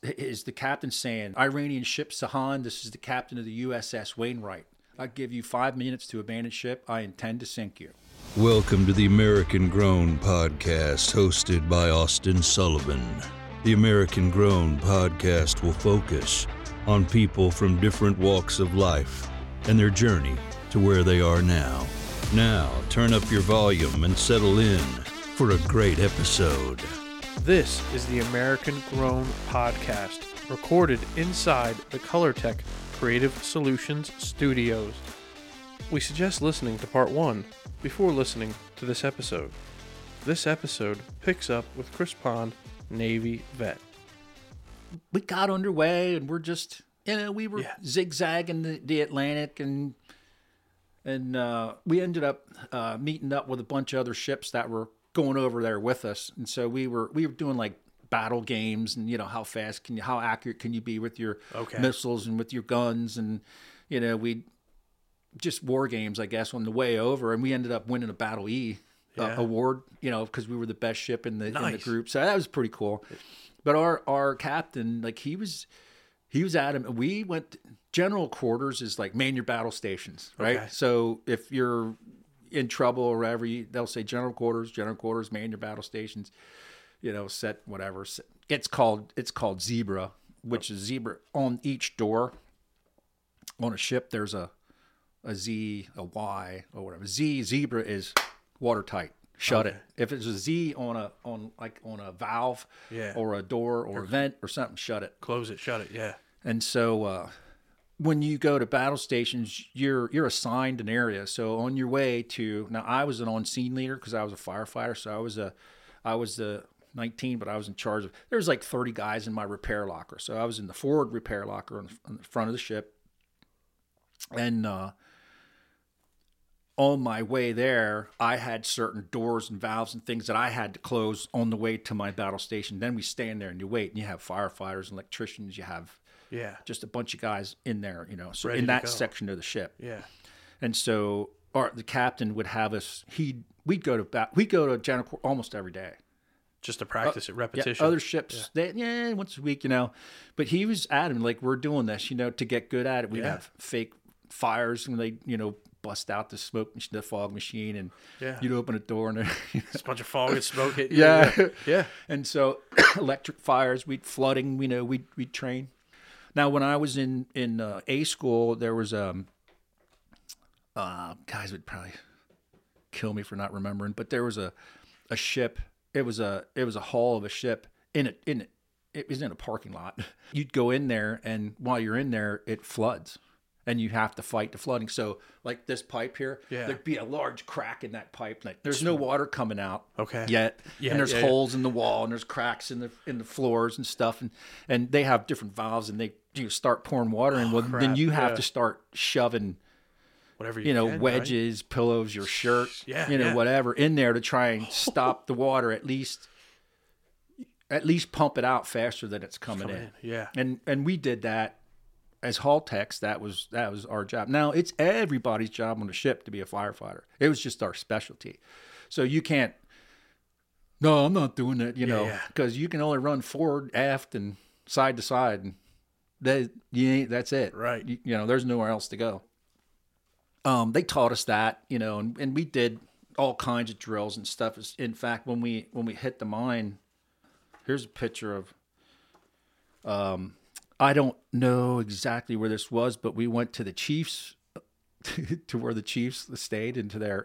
is the captain saying, Iranian ship Sahan, this is the captain of the USS Wainwright. I give you 5 minutes to abandon ship. I intend to sink you. Welcome to the American Grown Podcast, hosted by Austin Sullivan. The American Grown Podcast will focus on people from different walks of life and their journey to where they are now. Now, turn up your volume and settle in for a great episode. This is the American Grown Podcast, recorded inside the ColorTech Creative Solutions Studios. We suggest listening to part 1 before listening to this episode. This episode picks up with Chris Pond, Navy vet. We got underway and we're just, we were zigzagging the Atlantic and we ended up meeting up with a bunch of other ships that were going over there with us. And so we were doing like battle games and, how fast how accurate can you be with your missiles and with your guns. And, we just war games, I guess, on the way over. And we ended up winning a Battle E award, because we were the best ship in the group. So that was pretty cool. But our captain, like he was adamant. We went, general quarters is like man your battle stations, right? Okay. So if you're in trouble or whatever, they'll say general quarters, man your battle stations, set whatever. It's called zebra, which is zebra on each door. On a ship, there's a Z, a Y, or whatever. Zebra is watertight. Shut it. If it's a Z on a valve or a door or a vent or something, shut it. Close it, shut it, yeah. And so when you go to battle stations, you're assigned an area. So on your way to, now I was an on-scene leader because I was a firefighter. So I was the 19, but I was in charge of, there was like 30 guys in my repair locker. So I was in the forward repair locker on the front of the ship. And on my way there, I had certain doors and valves and things that I had to close on the way to my battle station. Then we stand there and you wait, and you have firefighters and electricians. You have just a bunch of guys in there, so ready in that section of the ship. Yeah. And so the captain would have us. We'd go to general quarters almost every day, just to practice it, repetition. Yeah, other ships, once a week, But he was adamant, like, we're doing this, to get good at it. We'd have fake fires when they, bust out the the fog machine, and you'd open a door and it's a bunch of fog and smoke hitting you. Yeah. And so electric fires, flooding, we'd train. Now, when I was in A school, there was guys would probably kill me for not remembering, but there was a ship. It was a hull of a ship it was in a parking lot. You'd go in there, and while you're in there, it floods. And you have to fight the flooding. So, like this pipe here, there'd be a large crack in that pipe. Like, there's no water coming out yet, and there's holes in the wall, and there's cracks in the floors and stuff. And they have different valves, and they start pouring water in. Well, then you have to start shoving whatever you can, wedges, right? Pillows, your shirt, whatever in there to try and stop the water. At least pump it out faster than it's coming in. Yeah, and we did that. As hall techs, that was our job. Now, it's everybody's job on the ship to be a firefighter. It was just our specialty. So you can't, no, I'm not doing that, because you can only run forward, aft, and side to side. And that's it. Right. There's nowhere else to go. They taught us that, and we did all kinds of drills and stuff. In fact, when we hit the mine, here's a picture of, I don't know exactly where this was, but we went to the Chiefs, to where the Chiefs stayed, into their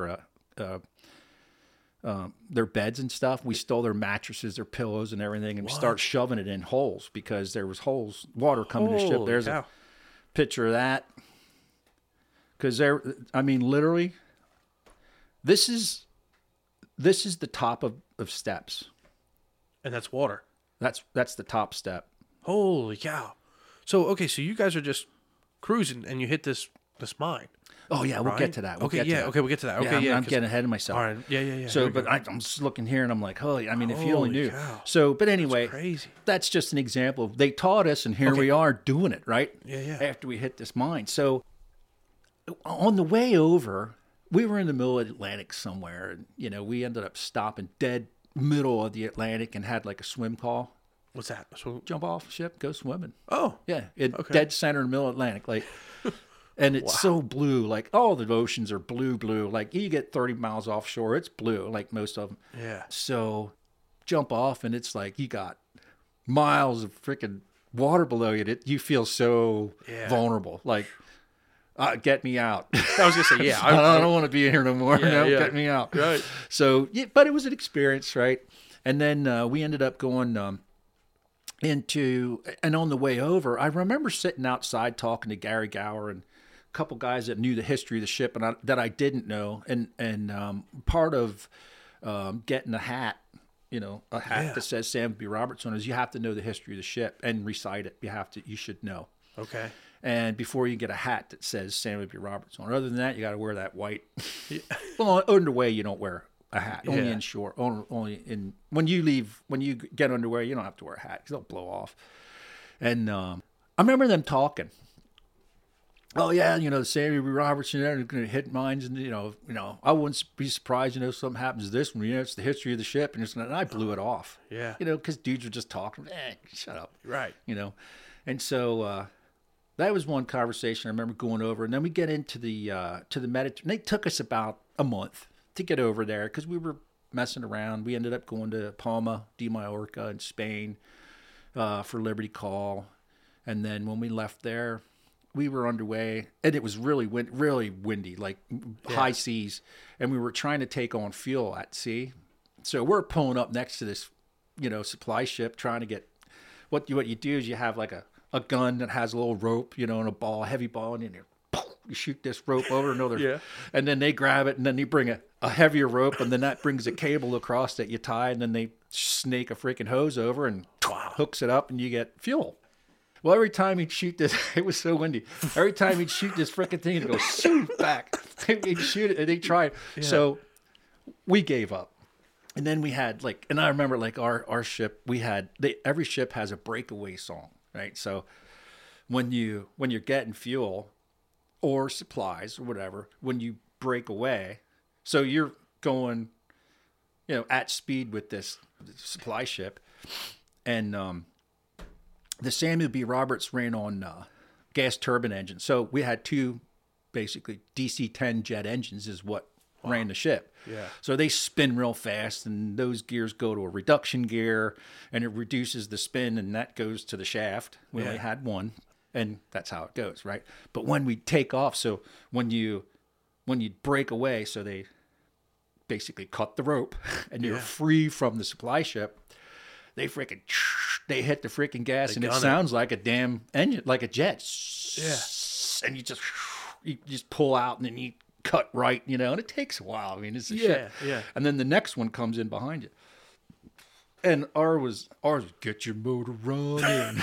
beds and stuff. We stole their mattresses, their pillows, and everything, and we started shoving it in holes because there was water coming to the ship. There's a picture of that. Because literally, this is the top of steps, and that's water. That's the top step. Holy cow. So you guys are just cruising and you hit this mine. Oh, yeah, we'll get to that. We'll get to that. Okay, I'm getting ahead of myself. All right, yeah. So, but I'm just looking here and I'm like, holy, if you only knew. Cow. So, but anyway, that's crazy. That's just an example. They taught us, and here we are doing it, right? Yeah. After we hit this mine. So, on the way over, we were in the middle of the Atlantic somewhere, and, we ended up stopping dead middle of the Atlantic and had like a swim call. What's that? So, Jump off ship, go swimming. oh, Yeah, dead center in the middle Atlantic, like, and it's so blue. Like all the oceans are blue. Like you get 30 miles offshore, it's blue. Like most of them. yeah. So jump off, and it's like you got miles of freaking water below you. You feel so vulnerable. Like, get me out. I was gonna say, yeah. I don't want to be here no more. Yeah, yeah. Get me out. Right. So, yeah, but it was an experience, right? And then we ended up going and on the way over, I remember sitting outside talking to Gary Gower and a couple guys that knew the history of the ship and that I didn't know. And part of getting a hat, a hat that says Samuel B. Roberts on it, is you have to know the history of the ship and recite it. You should know. Okay. And before you get a hat that says Samuel B. Roberts on it. Other than that, you got to wear that white. Well, underway, you don't wear a hat. Only in shore. Only in when you get underwear, you don't have to wear a hat because they'll blow off. And I remember them talking. Oh yeah, Samuel B. Roberts, they're going to hit mines, and I wouldn't be surprised, something happens to this one. It's the history of the ship, and I blew it off. Yeah. Because dudes were just talking. Shut up. Right. And so that was one conversation I remember going over, and then we get into the Mediterranean. They took us about a month to get over there because we were messing around. We ended up going to Palma de Mallorca in Spain for Liberty Call, and then when we left there, we were underway, and it was really windy, like high seas, and we were trying to take on fuel at sea. So we're pulling up next to this, supply ship, trying to get. What you do is you have like a gun that has a little rope, and a heavy ball, and you shoot this rope over another, and then they grab it, and then you bring a heavier rope, and then that brings a cable across that you tie, and then they snake a freaking hose over and hooks it up, and you get fuel. Well, every time he'd shoot this, it was so windy. Every time he'd shoot this freaking thing, it'd go shoot back. He'd shoot it, and they tried. Yeah. So we gave up. And then we had and I remember our ship, every ship has a breakaway song, right? So when you're getting fuel or supplies or whatever, when you break away, so you're going, at speed with this supply ship, and the Samuel B. Roberts ran on gas turbine engines. So we had two, basically DC-10 jet engines is what ran the ship. Yeah. So they spin real fast, and those gears go to a reduction gear, and it reduces the spin, and that goes to the shaft. We only had one, and that's how it goes, right? But when we take off, so when you break away, so they basically cut the rope, and you're free from the supply ship, they hit the freaking gas, and it sounds like a damn engine, like a jet. Yeah. And you just pull out, and then you cut right, and it takes a while. I mean, it's a shit. Yeah. And then the next one comes in behind you. And ours was get your motor running.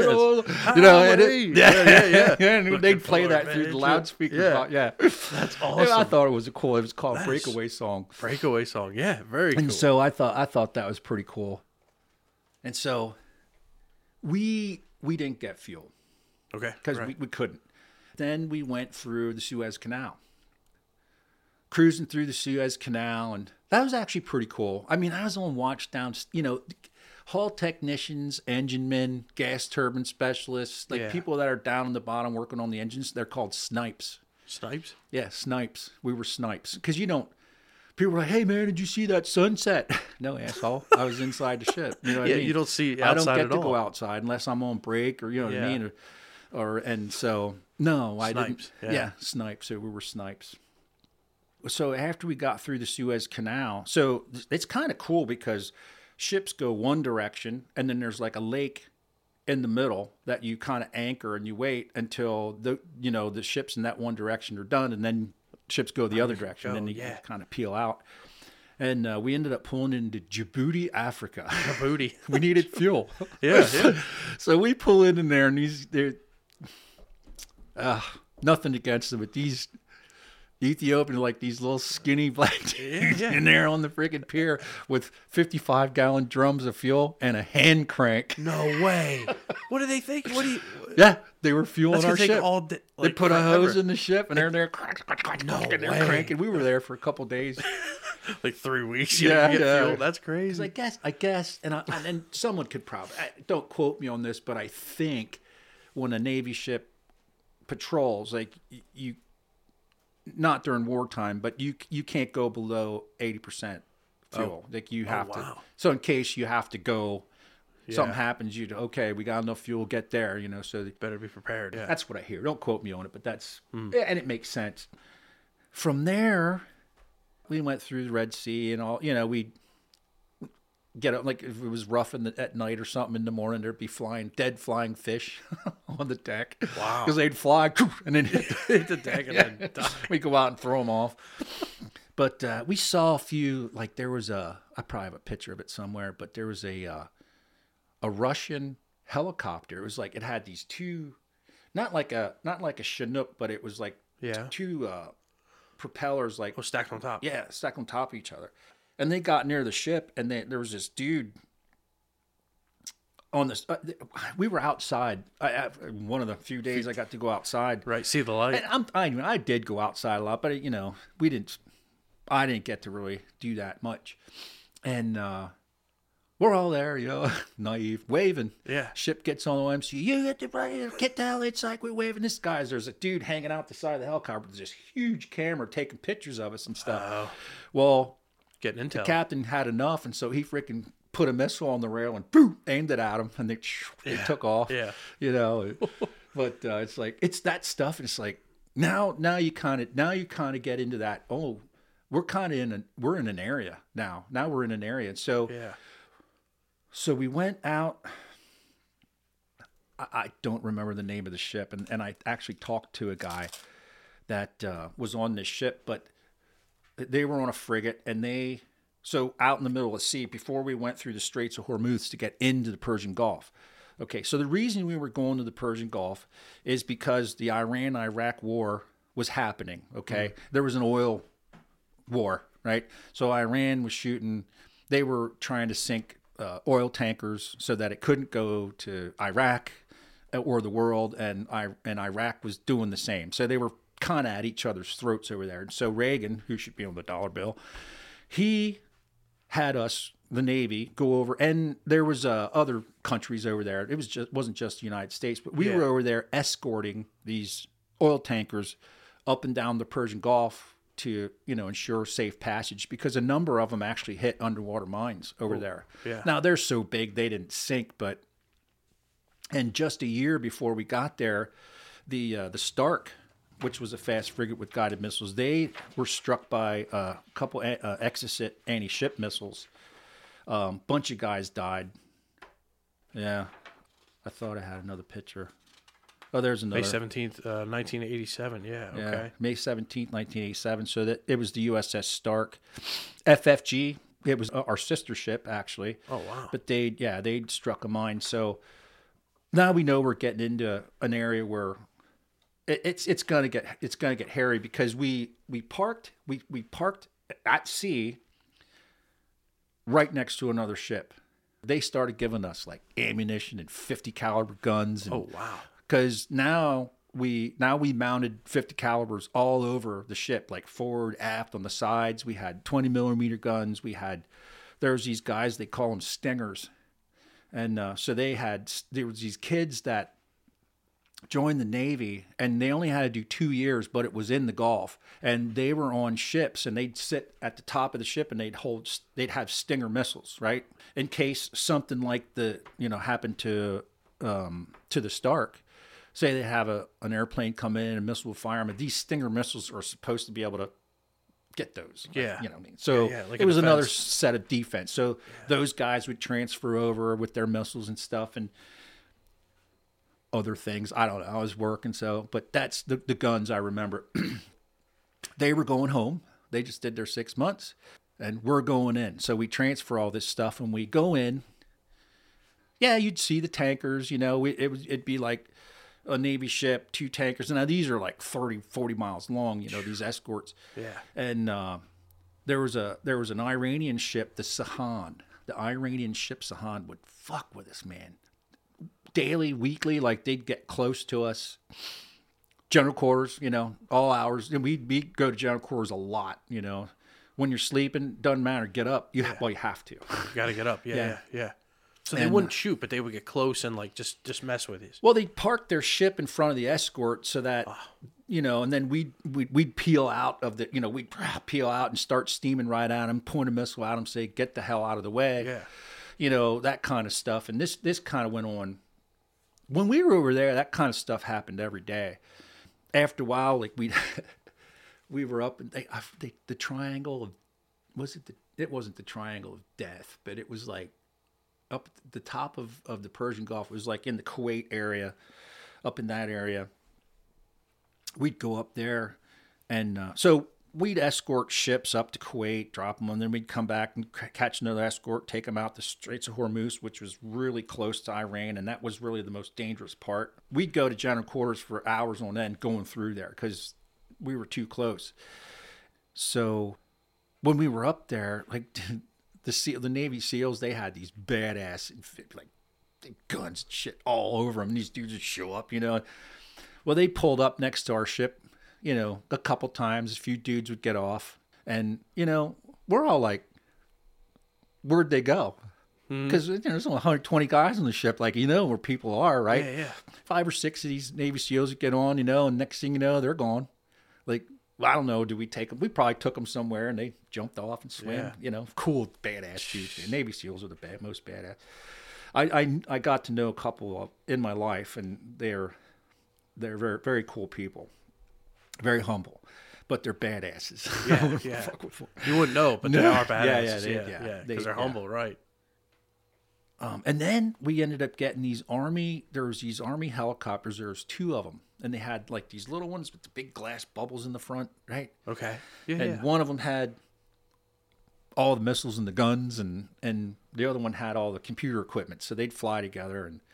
And they'd play that through the loudspeaker. Yeah. That's awesome. I thought it was cool. It was called Breakaway Song. Breakaway Song. Yeah, very cool. And so I thought that was pretty cool. And so we didn't get fuel. Okay. Because we couldn't. Then we went through the Suez Canal. Cruising through the Suez Canal, and that was actually pretty cool. I mean, I was on watch down, hull technicians, engine men, gas turbine specialists, people that are down on the bottom working on the engines. They're called snipes. Snipes? Yeah, snipes. We were snipes. Because people were like, hey, man, did you see that sunset? No, asshole. I was inside the ship. You know what I mean? You don't see outside at all. I don't get to go outside unless I'm on break or, what I mean? And so, no, I didn't. Yeah, snipes. So we were snipes. So after we got through the Suez Canal, so it's kind of cool because ships go one direction, and then there's like a lake in the middle that you kind of anchor and you wait until the ships in that one direction are done, and then ships go the other direction, and then you kind of peel out. And we ended up pulling into Djibouti, Africa. Djibouti. We needed fuel. Yeah. So we pull in there, and they're nothing against them, but these Ethiopian, like these little skinny black dudes in there on the freaking pier with 55-gallon drums of fuel and a hand crank. No way. What do they think? What do you? Yeah, they were fueling That's our gonna take ship. all day. They Like, put a hose forever. in the ship, and they're there, No and they're way. cranking. We were there for a couple days. Like 3 weeks. Yeah, You get yeah. fuel. That's 'Cause crazy. I guess, and someone could probably don't quote me on this, but I think when a Navy ship patrols, like you, not during wartime, but you can't go below 80% fuel. Like you have to. wow. So in case you have to go, something Yeah. happens, okay, we got enough fuel, get there, So Better be prepared. Yeah. that's what I hear. Don't quote me on it, but that's yeah, and it makes sense. From there, we went through the Red Sea and all. We get up, like if it was rough at night or something in the morning, there'd be dead flying fish on the deck. Wow. Because they'd fly and then Hit the deck and then die. we go out and throw them off. But we saw a few. Like there was I probably have a picture of it somewhere, but there was a Russian helicopter. It was like it had these two, not like a Chinook, but it was like Yeah. two propellers, like Stacked on top. yeah, stacked on top of each other. And they got near the ship, and there was this dude on this. We were outside. One of the few days I got to go outside. Right. See the light. And I did go outside a lot, but we didn't. I didn't get to really do that much. And we're all there, naive, waving. Yeah. Ship gets on the OMC. You get the hell inside. We're waving. There's a dude hanging out the side of the helicopter with this huge camera taking pictures of us and stuff. Oh. Well, Getting intel. the captain had enough, and so he freaking put a missile on the rail and boom, aimed it at him, and they took off. Yeah. But it's like it's that stuff. And it's like now you kind of get into that. Oh, we're in an area now. Now we're in an area, and so Yeah. so we went out. I don't remember the name of the ship, and I actually talked to a guy that was on this ship, but they were on a frigate, and so out in the middle of the sea before we went through the Straits of Hormuz to get into the Persian Gulf. Okay, so the reason we were going to the Persian Gulf is because the Iran-Iraq war was happening, okay? There was an oil war, right? So Iran was they were trying to sink oil tankers so that it couldn't go to Iraq or the world, and Iraq was doing the same. So they were kind of at each other's throats over there. And so Reagan, who should be on the dollar bill, he had us, the Navy, go over, and there was other countries over there. It wasn't just the United States, but we were over there escorting these oil tankers up and down the Persian Gulf to ensure safe passage, because a number of them actually hit underwater mines over there. Yeah. Now they're so big they didn't sink, and just a year before we got there, the Stark, which was a fast frigate with guided missiles, they were struck by a couple Exocet anti-ship missiles. Bunch of guys died. Yeah, I thought I had another picture. Oh, there's another. May 17th, 1987. Yeah. Okay. Yeah, May 17th, 1987. So that it was the USS Stark, FFG. It was our sister ship, actually. Oh wow. But they'd struck a mine. So now we know we're getting into an area where it's gonna get hairy, because we parked at sea right next to another ship. They started giving us like ammunition and 50 caliber guns. And, Oh wow. because now we mounted 50 calibers all over the ship, like forward, aft, on the sides. We had 20 millimeter guns. There's these guys, they call them stingers. And so there was these kids that joined the Navy, and they only had to do 2 years, but it was in the Gulf, and they were on ships, and they'd sit at the top of the ship, and they'd have Stinger missiles, right, in case something like happened to the Stark. Say they have an airplane come in and a missile will fire them, and these Stinger missiles are supposed to be able to get those. Yeah. You know what I mean? So like it a was another defense. set of defense. So those guys would transfer over with their missiles and stuff and other things. I don't know. I was working, but that's the guns I remember. They were going home. They just did their 6 months, and we're going in. So we transfer all this stuff, and we go in. Yeah, you'd see the tankers, it'd be like a Navy ship, 2 tankers. And now these are like 30, 40 miles long, these escorts. Yeah. And there was an Iranian ship, the Sahan. The Iranian ship Sahan would fuck with us, man. daily, weekly, like they'd get close to us. General quarters, all hours. And we'd go to general quarters a lot, When you're sleeping, doesn't matter. Get up. You have to. You got to get up. Yeah. So they wouldn't shoot, but they would get close and like just mess with you. Well, they'd park their ship in front of the escort so that, and then we'd peel out of the, we'd peel out and start steaming right at them, point a missile at them, say, get the hell out of the way. Yeah. That kind of stuff. And this kind of went on. When we were over there, that kind of stuff happened every day. After a while, like we were up and the triangle of, it wasn't the triangle of death, but it was like up at the top of the Persian Gulf. It was like in the Kuwait area, up in that area. We'd go up there and so we'd escort ships up to Kuwait, drop them, and then we'd come back and catch another escort, take them out the Straits of Hormuz, which was really close to Iran, and that was really the most dangerous part. We'd go to general quarters for hours on end going through there because we were too close. So when we were up there, like the Navy SEALs, they had these badass like guns and shit all over them. These dudes would show up, Well, they pulled up next to our ship, a couple times. A few dudes would get off, and we're all like, "Where'd they go?" Because there's only 120 guys on the ship, like where people are, right? Yeah. 5 or 6 of these Navy SEAls would get on, and next thing you know, they're gone. Like, I don't know, do we take them? We probably took them somewhere, and they jumped off and swam. Cool, badass dudes. Navy SEAls are the most badass. I got to know a couple in my life, and they're very, very cool people. Very humble, but they're badasses. Yeah. You wouldn't know, but they are badasses. Yeah. Because they're humble, right? And then we ended up getting there was these Army helicopters. There was 2 of them, and they had like these little ones with the big glass bubbles in the front, right? Okay. And one of them had all the missiles and the guns, and the other one had all the computer equipment. So they'd fly together, and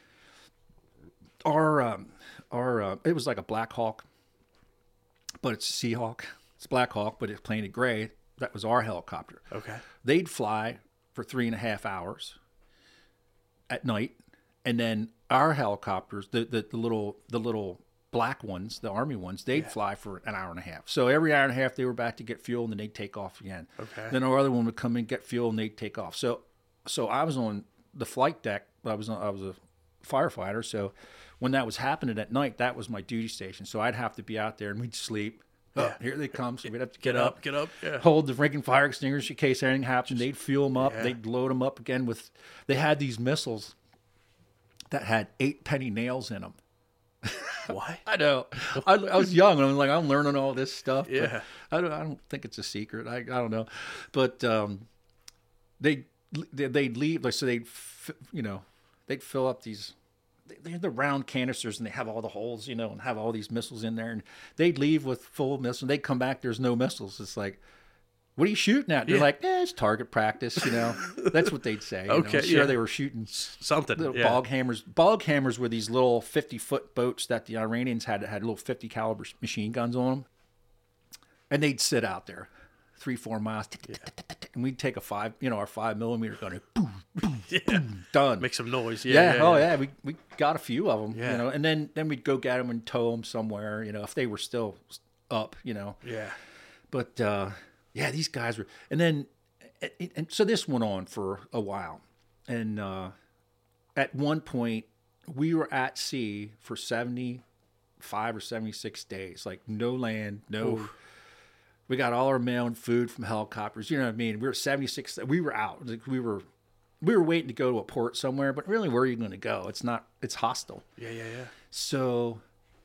our it was like a Black Hawk. But it's a Seahawk. It's Black Hawk, but it's painted gray. That was our helicopter. Okay. They'd fly for 3.5 hours at night, and then our helicopters, the little black ones, the Army ones, they'd fly for an hour and a half. So every hour and a half they were back to get fuel, and then they'd take off again. Okay. Then our other one would come in, get fuel, and they'd take off. So I was on the flight deck. I was a firefighter, so when that was happening at night, that was my duty station. So I'd have to be out there, and we'd sleep. Oh, here they come. So we'd have to get up, hold the freaking fire extinguisher in case anything happened. They'd fuel them up. They'd load them up again with. They had these missiles that had 8-penny nails in them. Why? I know. I was young, and I was like, I'm learning all this stuff. Yeah. I don't think it's a secret. I don't know, but they'd leave. Like, so they'd fill up these. They had the round canisters, and they have all the holes, and have all these missiles in there. And they'd leave with full missiles. They'd come back, there's no missiles. It's like, what are you shooting at? They're like, it's target practice, That's what they'd say. Okay, I'm sure they were shooting something. Bog hammers. Bog hammers were these little 50-foot boats that the Iranians had little 50 caliber machine guns on them. And they'd sit out there 3-4 miles. And we'd take our 5mm gun, boom, boom, boom, done. Make some noise. Yeah. We got a few of them, and then we'd go get them and tow them somewhere, if they were still up, Yeah. But these guys were, and so this went on for a while, and at one point we were at sea for 75 or 76 days, like no land, no. Oof. We got all our mail and food from helicopters. You know what I mean? We were 76. We were out. Like we were waiting to go to a port somewhere, but really, where are you going to go? It's hostile. Yeah. So,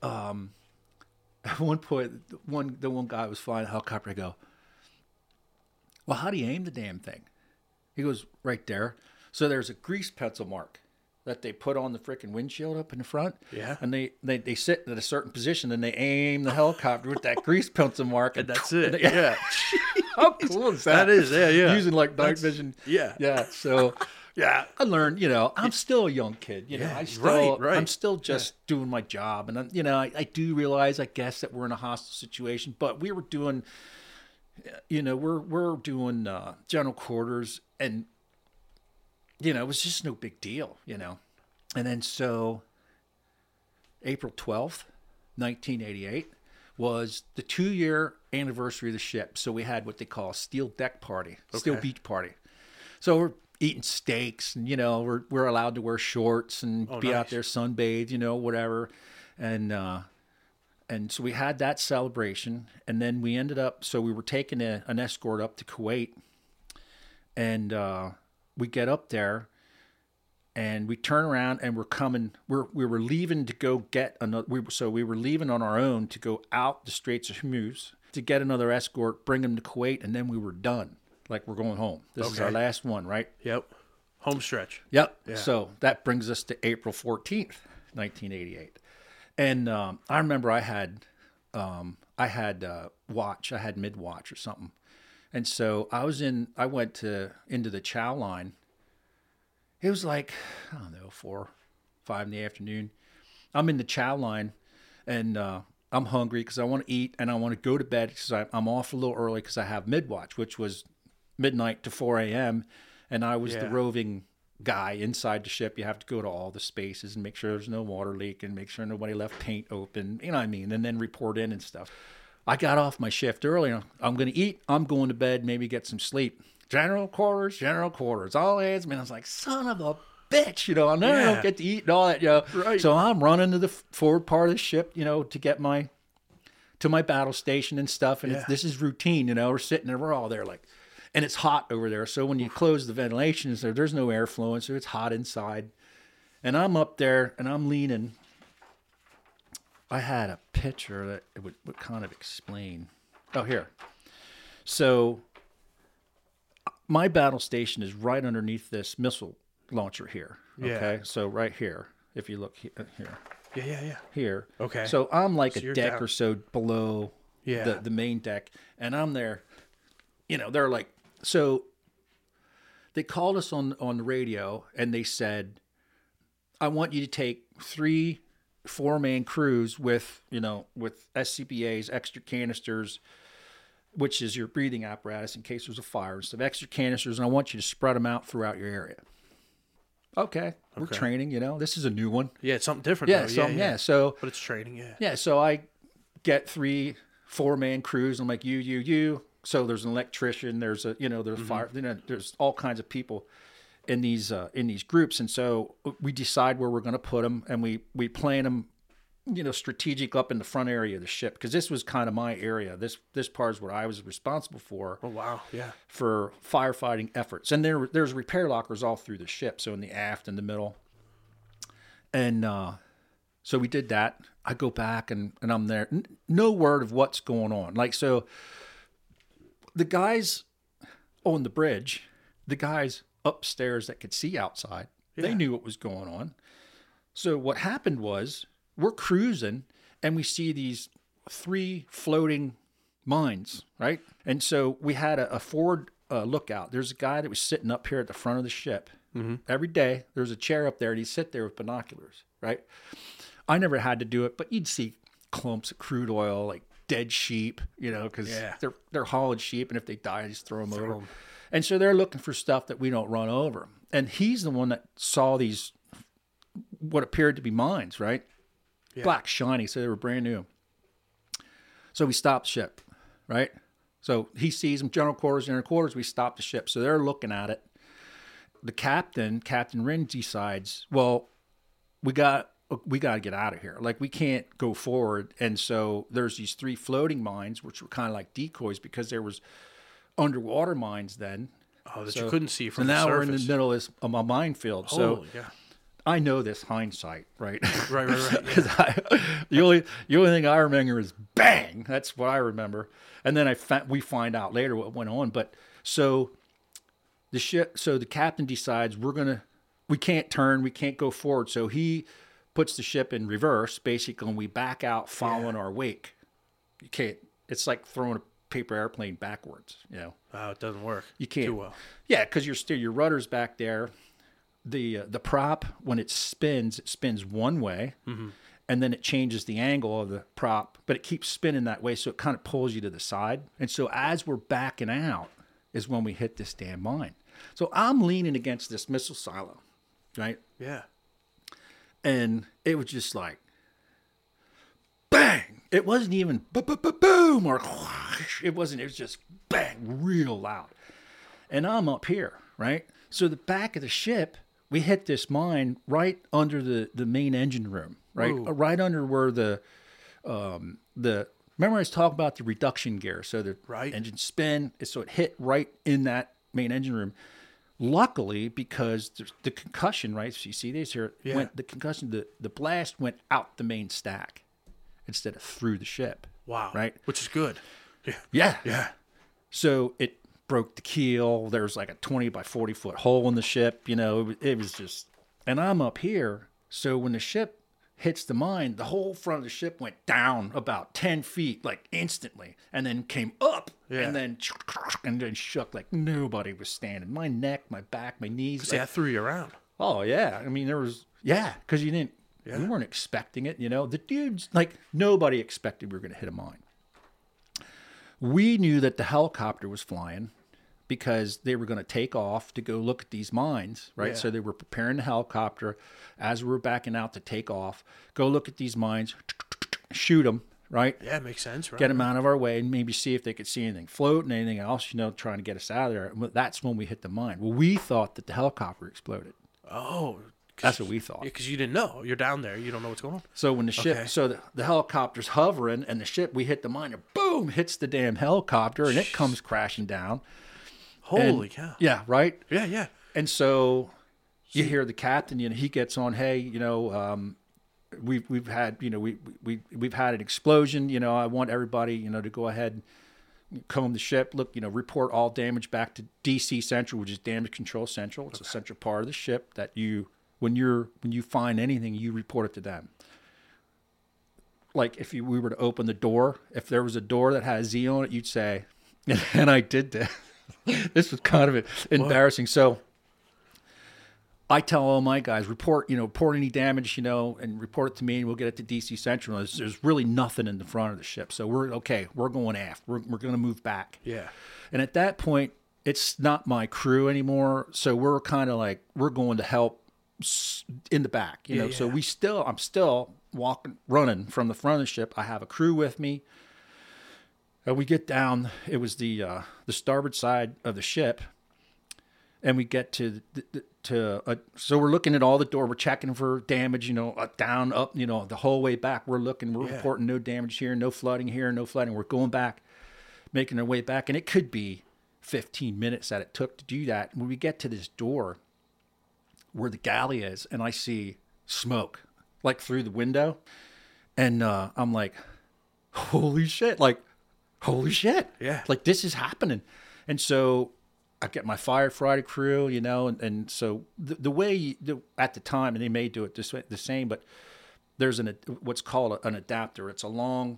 at one point, the one guy was flying a helicopter. I go, well, how do you aim the damn thing? He goes, right there. So there's a grease pencil mark that they put on the freaking windshield up in the front. Yeah. And they sit at a certain position, and they aim the helicopter with that grease pencil mark. And that's it. How cool is that? That is, yeah. Using like night vision. Yeah. Yeah. So I learned, I'm still a young kid. I'm still just doing my job. And, I do realize, I guess, that we're in a hostile situation. But we were doing, we're doing general quarters, and it was just no big deal, And then so April 12th, 1988 was the 2-year anniversary of the ship. So we had what they call a steel deck party, steel beach party. So we're eating steaks and, we're allowed to wear shorts and be out there sunbathe, whatever. And so we had that celebration, and then we ended up, so we were taking an escort up to Kuwait, and we get up there, and we turn around, and we were leaving to go get another, we were leaving on our own to go out the Straits of Hormuz to get another escort, bring them to Kuwait, and then we were done. Like, we're going home. This is our last one, right? Yep. Home stretch. Yep. Yeah. So that brings us to April 14th, 1988. And I remember I had watch. I had mid-watch or something. And so I went into the chow line. It was like, I don't know, 4, 5 in the afternoon. I'm in the chow line, and I'm hungry because I want to eat, and I want to go to bed because I'm off a little early because I have mid-watch, which was midnight to 4 a.m., and I was the roving guy inside the ship. You have to go to all the spaces and make sure there's no water leak and make sure nobody left paint open, you know what I mean, and then report in and stuff. I got off my shift early. I'm going to eat. I'm going to bed, maybe get some sleep. General quarters, all hands. I was like, son of a bitch, I never don't get to eat and all that, Right. So I'm running to the forward part of the ship, to get to my battle station and stuff. And this is routine, we're sitting there, we're all there like, and it's hot over there. So when you close the ventilation, there's no air flowing, so it's hot inside. And I'm up there, and I'm leaning. I had a picture that it would kind of explain. Oh, here. So my battle station is right underneath this missile launcher here. Okay, so right here, if you look here. Yeah. Here. Okay. So I'm like So a deck down. or so below the main deck, and I'm there. They're like, so they called us on the radio, and they said, I want you to take 3 4-man crews with SCBAs, extra canisters, which is your breathing apparatus in case there's a fire and stuff, extra canisters, and I want you to spread them out throughout your area. Okay. We're training, this is a new one. Yeah, it's something different. Yeah, though. So, but it's training, yeah. Yeah, so I get 3 4-man crews. I'm like, you. So there's an electrician, there's there's fire, there's all kinds of people in these groups, and so we decide where we're going to put them, and we plan them, strategic up in the front area of the ship, because this was kind of my area. This part is what I was responsible for. Oh wow, yeah. For firefighting efforts, and there's repair lockers all through the ship, so in the aft and the middle, and so we did that. I go back and I'm there, no word of what's going on. Like, so the guys on the bridge, the guys upstairs that could see outside, they knew what was going on. So what happened was, we're cruising and we see these 3 floating mines, right? And so we had a forward lookout. There's a guy that was sitting up here at the front of the ship. Mm-hmm. Every day, there's a chair up there, and he'd sit there with binoculars, right? I never had to do it, but you'd see clumps of crude oil, like dead sheep, because they're hauled sheep, and if they die, just throw them over. And so they're looking for stuff that we don't run over. And he's the one that saw these, what appeared to be mines, right? Yeah. Black, shiny, so they were brand new. So we stopped the ship, right? So he sees them, general quarters, we stop the ship. So they're looking at it. The Captain Wren, decides, well, we got to get out of here. Like, we can't go forward. And so there's these 3 floating mines, which were kind of like decoys, because there was underwater mines then. Oh, that you couldn't see from the surface. So now we're in the middle of a minefield. So I know this hindsight, right? Right. Because the only thing I remember is bang. That's what I remember. And then we find out later what went on. But so the captain decides we can't turn, we can't go forward. So he puts the ship in reverse, basically, and we back out following our wake. You can't. It's like throwing a paper airplane backwards. Oh, it doesn't work. You can't. Too well. Yeah, because your rudder's back there. The prop, when it spins one way, and then it changes the angle of the prop, but it keeps spinning that way, so it kind of pulls you to the side. And so as we're backing out is when we hit this damn mine. So I'm leaning against this missile silo, right? Yeah. And it was just like, bang. It wasn't even boom or whoosh. It wasn't. It was just bang, real loud. And I'm up here, right? So the back of the ship, we hit this mine right under the main engine room, right? Ooh. Right under where the remember I was talking about the reduction gear. So the engine spin, so it hit right in that main engine room. Luckily, because the concussion, right? So you see this here, the concussion, the blast went out the main stack instead of through the ship. Wow. Right? Which is good. Yeah. So it broke the keel. There was like a 20 by 40 foot hole in the ship. You know, it was just, and I'm up here. So when the ship hits the mine, the whole front of the ship went down about 10 feet, like instantly, and then came up and then shook like nobody was standing. My neck, my back, my knees. See, I threw you around. Oh, yeah. I mean, because you weren't expecting it, you know. The dudes, like, nobody expected we were going to hit a mine. We knew that the helicopter was flying because they were going to take off to go look at these mines, right? Yeah. So they were preparing the helicopter as we were backing out to take off, go look at these mines, shoot them, right? Yeah, makes sense, right? Get them out of our way and maybe see if they could see anything float and anything else, you know, trying to get us out of there. That's when we hit the mine. Well, we thought that the helicopter exploded. Oh, that's what we thought. Because you didn't know. You're down there. You don't know what's going on. So when the ship, the helicopter's hovering and the ship, we hit the mine and boom, hits the damn helicopter and it comes crashing down. Holy cow. Yeah, right? Yeah. And so you hear the captain, you know, he gets on, hey, you know, we've had, you know, we've had an explosion, you know, I want everybody, you know, to go ahead and comb the ship, look, you know, report all damage back to DC Central, which is Damage Control Central. It's a central part of the ship that when you find anything, you report it to them. Like if we were to open the door, if there was a door that had a Z on it, you'd say, and I did that. This was kind of embarrassing. What? So I tell all my guys, report any damage, you know, and report it to me, and we'll get it to DC Central. There's really nothing in the front of the ship, so we're okay. We're going aft. We're going to move back. Yeah. And at that point, it's not my crew anymore, so we're kind of like we're going to help in the back, you know. So I'm still running from the front of the ship. I have a crew with me. We get down. It was the starboard side of the ship, and we get to so we're looking at all the door. We're checking for damage, you know, down, up, you know, the whole way back. We're looking. We're reporting no damage here, no flooding here, no flooding. We're going back, making our way back, and it could be 15 minutes that it took to do that. When we get to this door where the galley is, and I see smoke like through the window, and I'm like, holy shit, yeah, like this is happening. And so I get my firefighter crew, you know, and so the way at the time, and they may do it this way, the same, but there's what's called an adapter. It's a long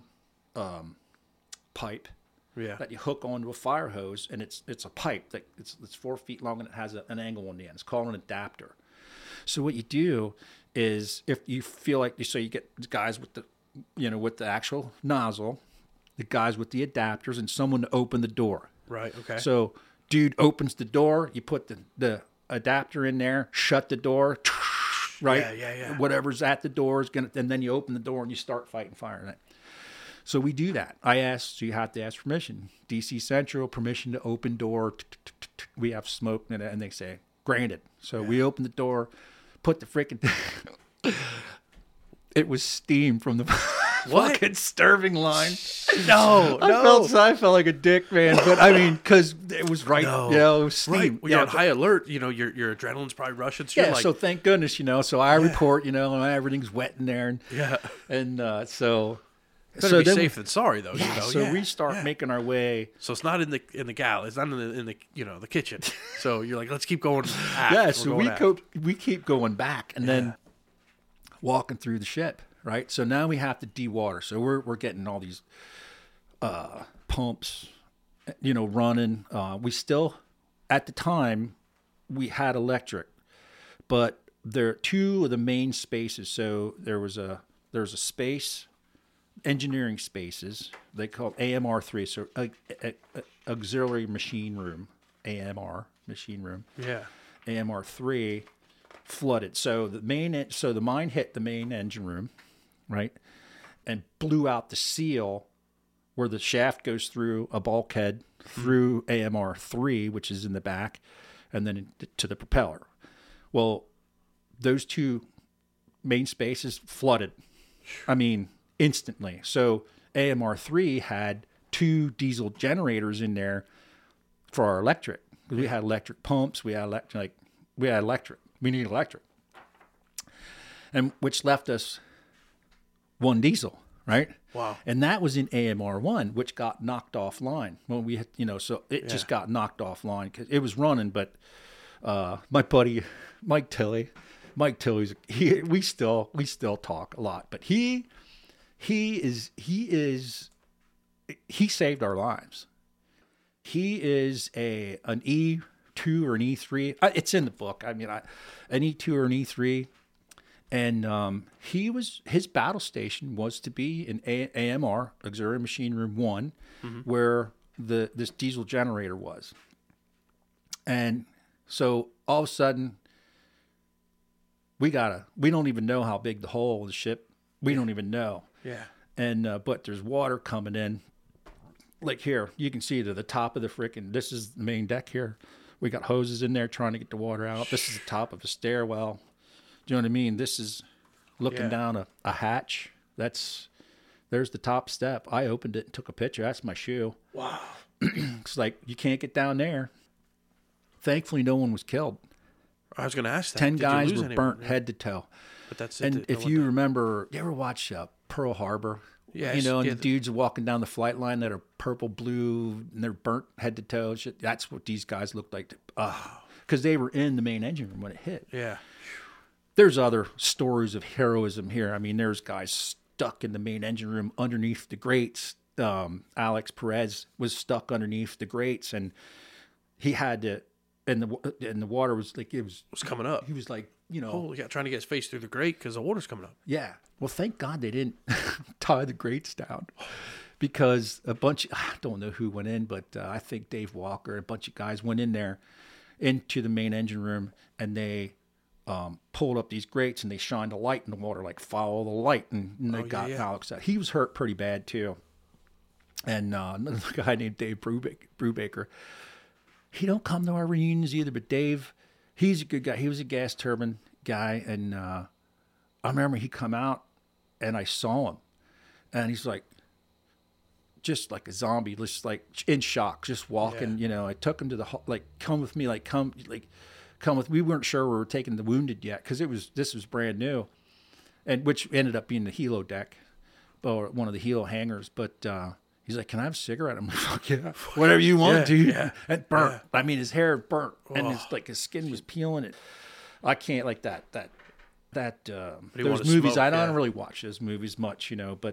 pipe that you hook onto a fire hose, and it's a pipe that it's 4 feet long, and it has an angle on the end. It's called an adapter. So what you do is, if you feel like, so you get guys with the actual nozzle, the guys with the adapters, and someone to open the door. Right. Okay. So dude opens the door, you put the adapter in there, shut the door, right? Yeah. Whatever's at the door is gonna, and then you open the door and you start fighting fire. So we do that. So you have to ask permission. DC Central, permission to open door. We have smoke, and they say, granted. So we open the door, put the freaking... It was steam from the fucking stirring line. I felt like a dick, man. But I mean, because it was right, you know, it was steam. Right. Well, you're on high alert. You know, your adrenaline's probably rushing. So so thank goodness, you know. So I report, you know, and everything's wet in there. And so... Better be safe than sorry, though. Yeah, you know? So we start making our way. So it's not in the galley. It's not in the you know, the kitchen. So you're like, let's keep going aft. Yeah. So we keep going back, and then walking through the ship. Right. So now we have to dewater. So we're getting all these pumps, you know, running. We still, at the time, we had electric, but there are two of the main spaces. So there was a space. Engineering spaces, they call it AMR3, so auxiliary machine room, AMR machine room. Yeah. AMR3 flooded. So the mine hit the main engine room, right, and blew out the seal where the shaft goes through a bulkhead through AMR 3, which is in the back, and then to the propeller. Well, those two main spaces flooded. I mean, instantly. So AMR 3 had 2 diesel generators in there for our electric. We had electric pumps. We had electric. We need electric, and which left us 1 diesel, right? Wow. And that was in AMR 1, which got knocked offline when we had, so it just got knocked offline because it was running. But my buddy Mike Tilley's we still talk a lot, but he saved our lives. He is an E2 or an E3. It's in the book. I mean, an E2 or an E3, and his battle station was to be in AMR, Auxiliary Machine Room 1, where this diesel generator was. And so all of a sudden, we don't even know how big the hull of the ship. We don't even know. Yeah. And but there's water coming in. Like here, you can see to the top of the this is the main deck here. We got hoses in there trying to get the water out. This is the top of a stairwell. Do you know what I mean? This is looking down a hatch. There's the top step. I opened it and took a picture. That's my shoe. Wow. It's like, you can't get down there. Thankfully, no one was killed. I was going to ask that. 10 guys were burnt head to toe. But that's it. And if you remember, you ever watch Pearl Harbor? Yes, and the dudes are walking down the flight line that are purple, blue, and they're burnt head to toe. Shit. That's what these guys looked like. Because they were in the main engine room when it hit. Yeah. There's other stories of heroism here. I mean, there's guys stuck in the main engine room underneath the grates. Alex Perez was stuck underneath the grates, and he had to, and the water was like, it was coming up. He was like, holy cow, trying to get his face through the grate because the water's coming up. Yeah. Well, thank God they didn't tie the grates down, because I don't know who went in, but I think Dave Walker, a bunch of guys went in there into the main engine room, and they pulled up these grates and they shined a light in the water, like follow the light, and they got Alex out. He was hurt pretty bad too. And another guy named Dave Brubaker, he don't come to our reunions either, but Dave, he's a good guy. He was a gas turbine guy, and I remember he come out and I saw him, and he's like, just like a zombie, just like in shock, just walking. I took him to come with me, come with. We weren't sure we were taking the wounded yet, because this was brand new, and which ended up being the helo deck, or one of the helo hangars. But he's like, "Can I have a cigarette?" I'm like, "Fuck yeah, whatever you want, dude." Yeah. And burnt. Yeah. I mean, his hair burnt, and it's like his skin was peeling. It. I can't like that. Those movies. I don't really watch those movies much,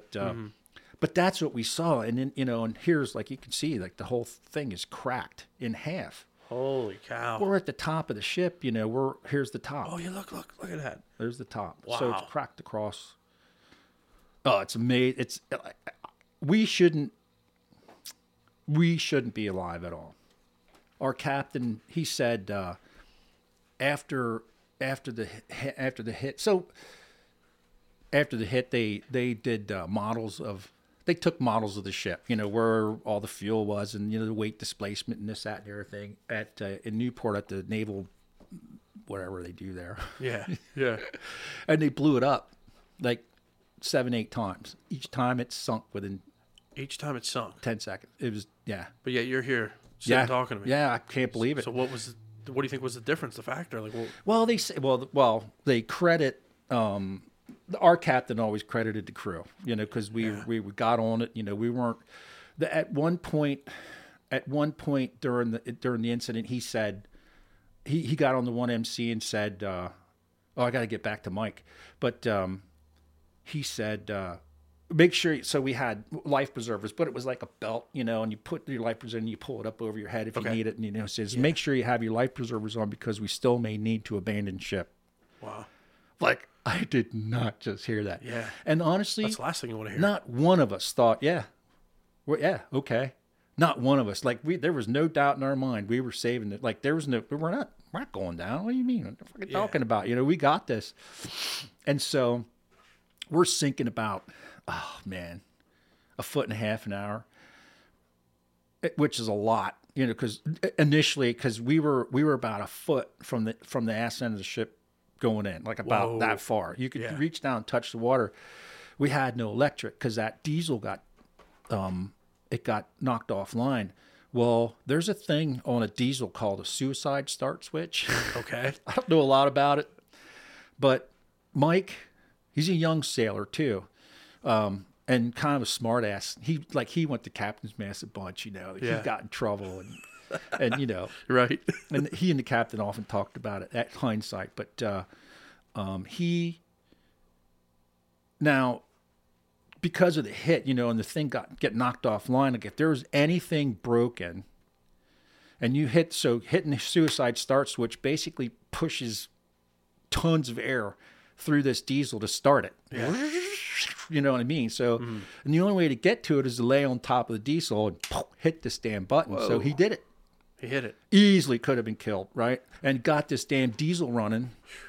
but that's what we saw. And then, and here's, like, you can see, like, the whole thing is cracked in half. Holy cow. We're at the top of the ship, here's the top. Oh, yeah, look at that. There's the top. Wow. So it's cracked across. Oh, it's amazing. We shouldn't be alive at all. Our captain, he said, after the hit, they did models of. They took models of the ship, where all the fuel was, and the weight displacement and this, that, and everything in Newport at the naval, whatever they do there. Yeah, yeah. And they blew it up like 7-8 times. Each time it sunk within. 10 seconds. It was But yet you're here talking to me. Yeah, I can't believe it. So what do you think was the difference? The factor? Like, well, they say they credit. Our captain always credited the crew, because we got on it. We weren't. At one point during the incident, he said he got on the 1MC and said, I got to get back to Mike, but he said, make sure. So we had life preservers, but it was like a belt, and you put your life preserver and you pull it up over your head if you need it, and says make sure you have your life preservers on, because we still may need to abandon ship. Wow. Like, I did not just hear that. Yeah. And honestly, that's the last thing you want to hear. Not one of us thought, okay. Not one of us. Like, there was no doubt in our mind we were saving it. Like, we're not we're not going down. What do you mean? What are you talking about? You know, we got this. And so we're sinking about, oh man, 1.5 foot an hour, which is a lot, you know, because initially, because we were about 1 foot from the ass end of the ship going in, like about that far. You could reach down and touch the water. We had no electric because that diesel got knocked offline. Well, there's a thing on a diesel called a suicide start switch. Okay. I don't know a lot about it, but Mike, he's a young sailor too, and kind of a smart ass. He went to captain's mess a bunch, you know. He got in trouble and you know, right. And he and the captain often talked about it at hindsight, but he now, because of the hit, you know, and the thing get knocked offline, like if there was anything broken and you hitting the suicide start switch basically pushes tons of air through this diesel to start it. Yeah. You know what I mean? So, and the only way to get to it is to lay on top of the diesel and hit this damn button. Whoa. So he did it. He hit it. Easily could have been killed, right? And got this damn diesel running.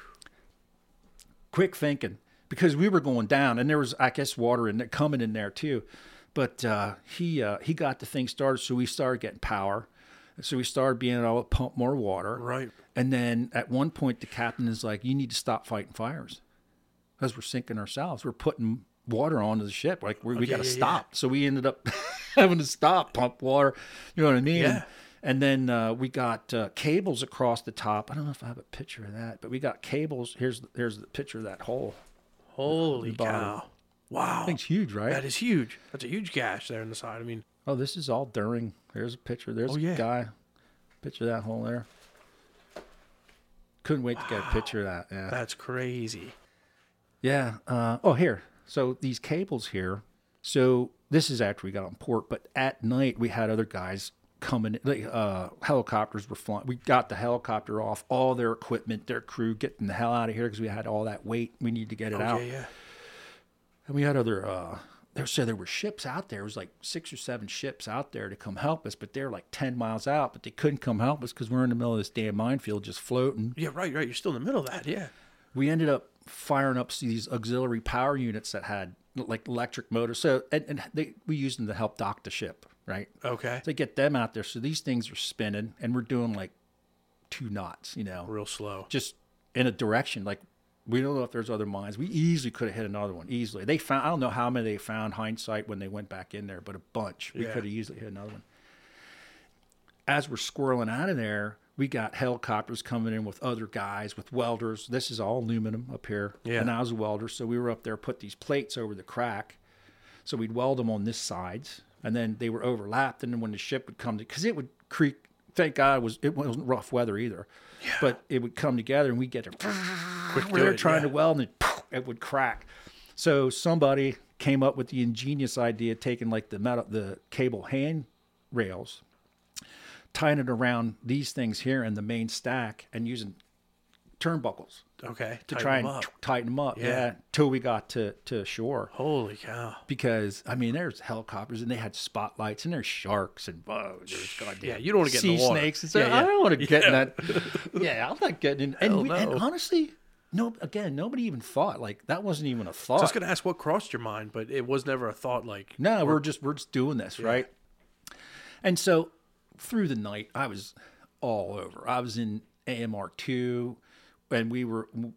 Quick thinking. Because we were going down, and there was, I guess, water coming in there too. But he got the thing started, so we started getting power. So we started being able to pump more water. Right. And then at one point, the captain is like, "You need to stop fighting fires, because we're sinking ourselves. We're putting water onto the ship. Like we got to stop." Yeah. So we ended up having to stop, pump water. You know what I mean? Yeah. And then we got cables across the top. I don't know if I have a picture of that, but we got cables. Here's the picture of that hole. Holy cow. Wow. That thing's huge, right? That is huge. That's a huge gash there in the side. I mean. Oh, this is all during. There's a picture. There's a guy. Picture of that hole there. Couldn't wait to get a picture of that. Yeah. That's crazy. Yeah. Here. So these cables here. So this is after we got on port, but at night we had other guys coming. Helicopters were flying. We got the helicopter off, all their equipment, their crew, getting the hell out of here because we had all that weight. We need to get it out. Yeah. And we had other. There were ships out there. It was like 6 or 7 ships out there to come help us, but they're like 10 miles out. But they couldn't come help us because we're in the middle of this damn minefield, just floating. Yeah, right. You're still in the middle of that. Yeah. We ended up firing up these auxiliary power units that had like electric motors. So we used them to help dock the ship. Right. Okay. To get them out there. So these things are spinning and we're doing like 2 knots, you know, real slow, just in a direction. Like we don't know if there's other mines. We easily could have hit another one easily. I don't know how many they found hindsight when they went back in there, but a bunch. We could have easily hit another one. As we're squirreling out of there, we got helicopters coming in with other guys, with welders. This is all aluminum up here. Yeah. And I was a welder. So we were up there, put these plates over the crack. So we'd weld them on this sides. And then they were overlapped, and then when the ship would come, because it would creak. Thank God it wasn't rough weather either, but it would come together, and we'd get there. We're trying to weld, and it would crack. So somebody came up with the ingenious idea of taking like the cable hand rails, tying it around these things here in the main stack, and using turnbuckles. Okay. To try and tighten them up. Yeah. Till we got to shore. Holy cow. Because, I mean, there's helicopters and they had spotlights and there's sharks and there's goddamn you don't want to get in the water. Snakes. And so I don't want to get in that. I'm not getting in. And honestly, nobody even thought. Like, that wasn't even a thought. I was just going to ask what crossed your mind, but it was never a thought like. No, we're just doing this, right? And so through the night, I was all over. I was in AMR 2. And we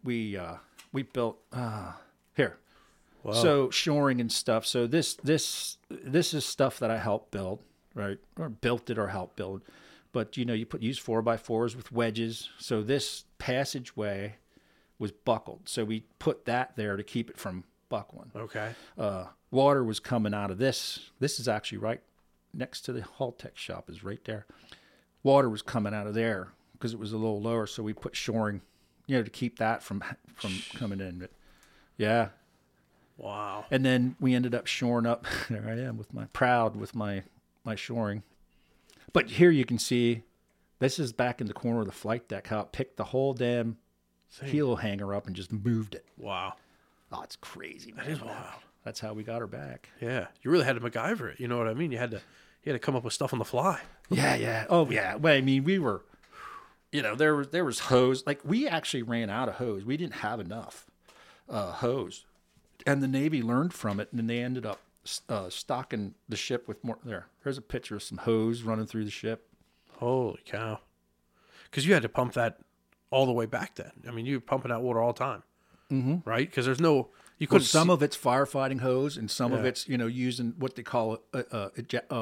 built here, wow. So shoring and stuff. So this is stuff that I helped build, right? Or built it or helped build. But you use 4x4s with wedges. So this passageway was buckled. So we put that there to keep it from buckling. Okay. Water was coming out of this. This is actually right next to the Haltech shop. Is right there. Water was coming out of there because it was a little lower. So we put shoring. To keep that from coming in. But yeah. Wow. And then we ended up shoring up. There I am with my shoring. But here you can see, this is back in the corner of the flight deck, how it picked the whole damn helo hanger up and just moved it. Wow. Oh, it's crazy, man. That is wild. That's how we got her back. Yeah. You really had to MacGyver it. You know what I mean? You had to come up with stuff on the fly. Yeah. Oh, yeah. Well, I mean, we were there was hose. Like, we actually ran out of hose. We didn't have enough hose, and the Navy learned from it, and then they ended up stocking the ship with more. Here's a picture of some hose running through the ship. Holy cow! Because you had to pump that all the way back then. I mean, you were pumping out water all the time, right? Because there's no you couldn't. Some of it's firefighting hose, and some of it's using what they call I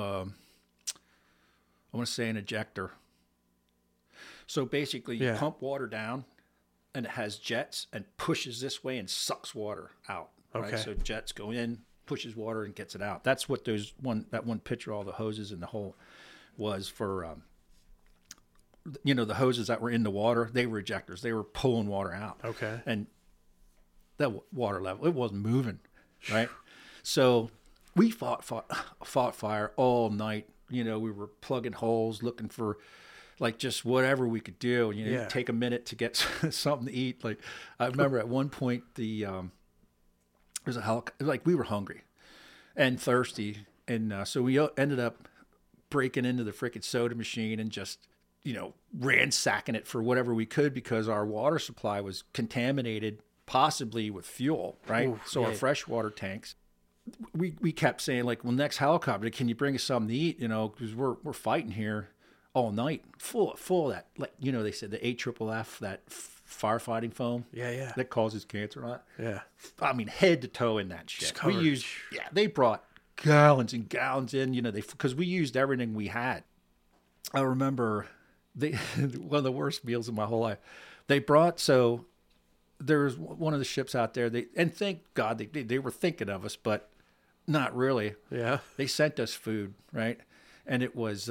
want to say an ejector. So basically, you pump water down, and it has jets and pushes this way and sucks water out. Right? Okay. So jets go in, pushes water, and gets it out. That's what that one picture, all the hoses in the hole, was for. The hoses that were in the water, they were ejectors. They were pulling water out. Okay. And that water level, it wasn't moving, right? So we fought fire all night. We were plugging holes, looking for like just whatever we could do. Take a minute to get something to eat. Like, I remember at one point there's a helicopter. Like, we were hungry and thirsty, and so we ended up breaking into the freaking soda machine and just ransacking it for whatever we could, because our water supply was contaminated, possibly with fuel, right? Ooh, so our freshwater tanks, we kept saying, like, well, next helicopter, can you bring us something to eat? Because we're fighting here all night, full of that, like, they said the AFFF, that firefighting foam, that causes cancer. On it. I mean, head to toe in that shit. We used, they brought gallons and gallons in, because we used everything we had. I remember one of the worst meals of my whole life. They brought, so there was one of the ships out there, and thank God they were thinking of us, but not really. Yeah. They sent us food, right? And it was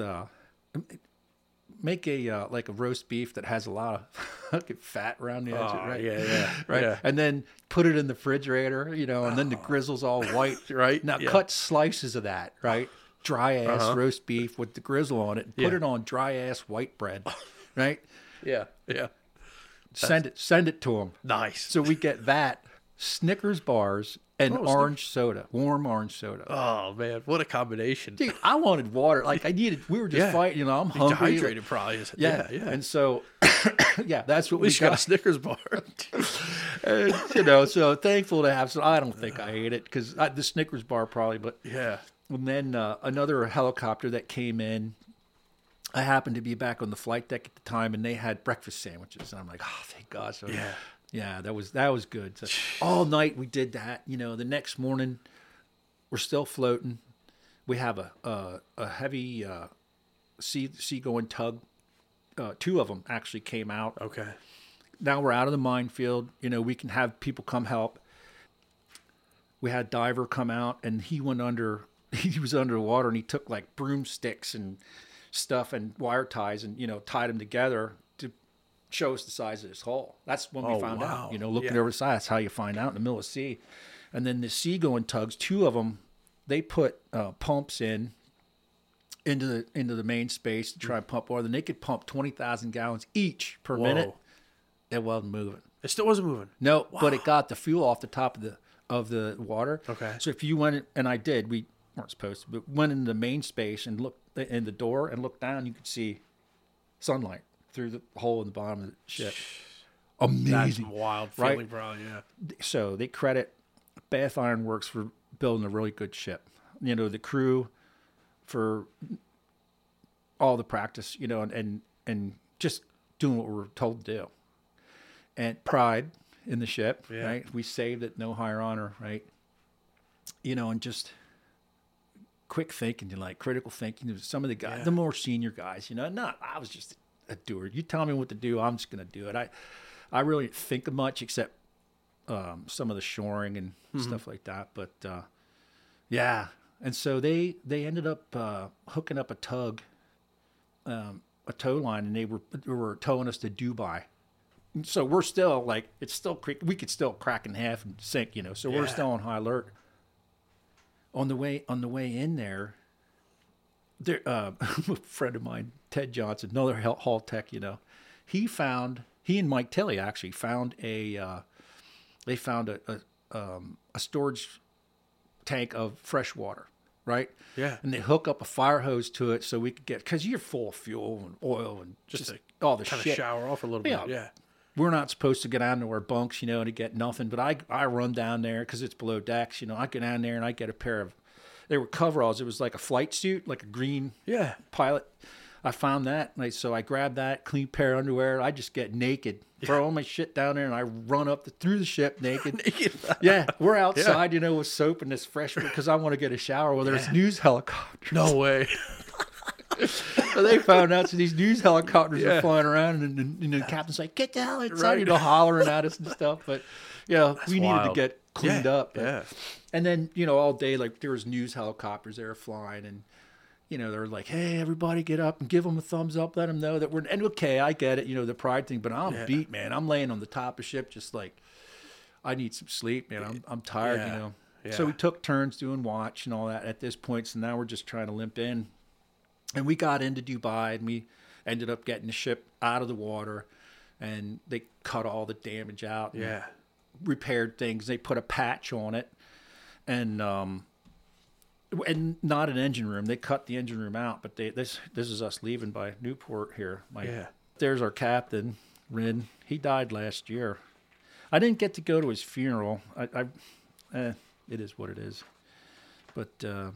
make a like a roast beef that has a lot of fat around the edge, right? Yeah. Right. Yeah. And then put it in the refrigerator, and then the grizzle's all white. Right. Now cut slices of that, right? Dry ass roast beef with the grizzle on it, and put it on dry ass white bread, right? Yeah. Send it to them. Nice. So we get that, Snickers bars, and orange soda, warm orange soda. Oh man, what a combination! Dude, I wanted water. Like, we were just fighting. I'm hungry. Dehydrated, probably. Yeah. And so, that's what we got. A Snickers bar. And, so thankful to have some. I don't think I ate it because the Snickers bar probably, but yeah. And then another helicopter that came in. I happened to be back on the flight deck at the time, and they had breakfast sandwiches, and I'm like, oh, thank God! So yeah, that was good. So all night we did that. The next morning we're still floating. We have a heavy seagoing tug. Two of them actually came out. Okay. Now we're out of the minefield. We can have people come help. We had a diver come out, and he went under. He was underwater, and he took like broomsticks and stuff and wire ties and tied them together to show us the size of this hole. That's when we found out. Looking over the side, that's how you find out in the middle of the sea. And then the seagoing tugs, two of them, they put pumps into the main space to try and pump water. Then they could pump 20,000 gallons each per minute. It wasn't moving. It still wasn't moving. No, but it got the fuel off the top of the water. Okay. So if you went, and I did, we weren't supposed to, but went into the main space and looked in the door and looked down, you could see sunlight through the hole in the bottom of the ship. Amazing. That's wild feeling, right? Probably, yeah. So they credit Bath Iron Works for building a really good ship. The crew for all the practice, and just doing what we're told to do. And pride in the ship, right? We saved it, no higher honor, right? And just quick thinking, critical thinking. Some of the guys, the more senior guys, I was just a doer. You tell me what to do, I'm just going to do it. I really didn't think of much except some of the shoring and stuff like that. But and so they ended up hooking up a tug, a tow line, and they were towing us to Dubai. So we're still it's still we could still crack in half and sink, So we're still on high alert. On the way in there, a friend of mine, Ted Johnson, another hull tech, he and Mike Tilley actually found a storage tank of fresh water, right? Yeah. And they hook up a fire hose to it so we could get, because you're full of fuel and oil and just all the kind shit. of shower off a little bit. Yeah. We're not supposed to get down to our bunks, you know, to get nothing. But I run down there because it's below decks. You know, I get down there and I get a pair of, they were coveralls. It was like a flight suit, like a green pilot. I found that. So I grabbed that, clean pair of underwear. I just get naked, throw all my shit down there, and I run up through the ship naked. Yeah, we're outside, you know, with soap and this fresh, because I want to get a shower. Well, there's news helicopters. No way. So they found out, so these news helicopters are flying around, and the captain's like, get the hell inside, you know, hollering at us and stuff. But, yeah, we needed to get cleaned up. But, and then, you know, all day, like, there was news helicopters there flying, and, you know, they're like, hey, everybody get up and give them a thumbs up, let them know that we're, and okay, I get it, you know, the pride thing, but I'm beat, man. I'm laying on the top of ship just like, I need some sleep, man. I'm tired, you know. Yeah. So we took turns doing watch and all that at this point, so now we're just trying to limp in. And we got into Dubai, and we ended up getting the ship out of the water, and they cut all the damage out and repaired things. They put a patch on it, and not an engine room. They cut the engine room out, but this is us leaving by Newport here. There's our captain, Rin. He died last year. I didn't get to go to his funeral. It is what it is. But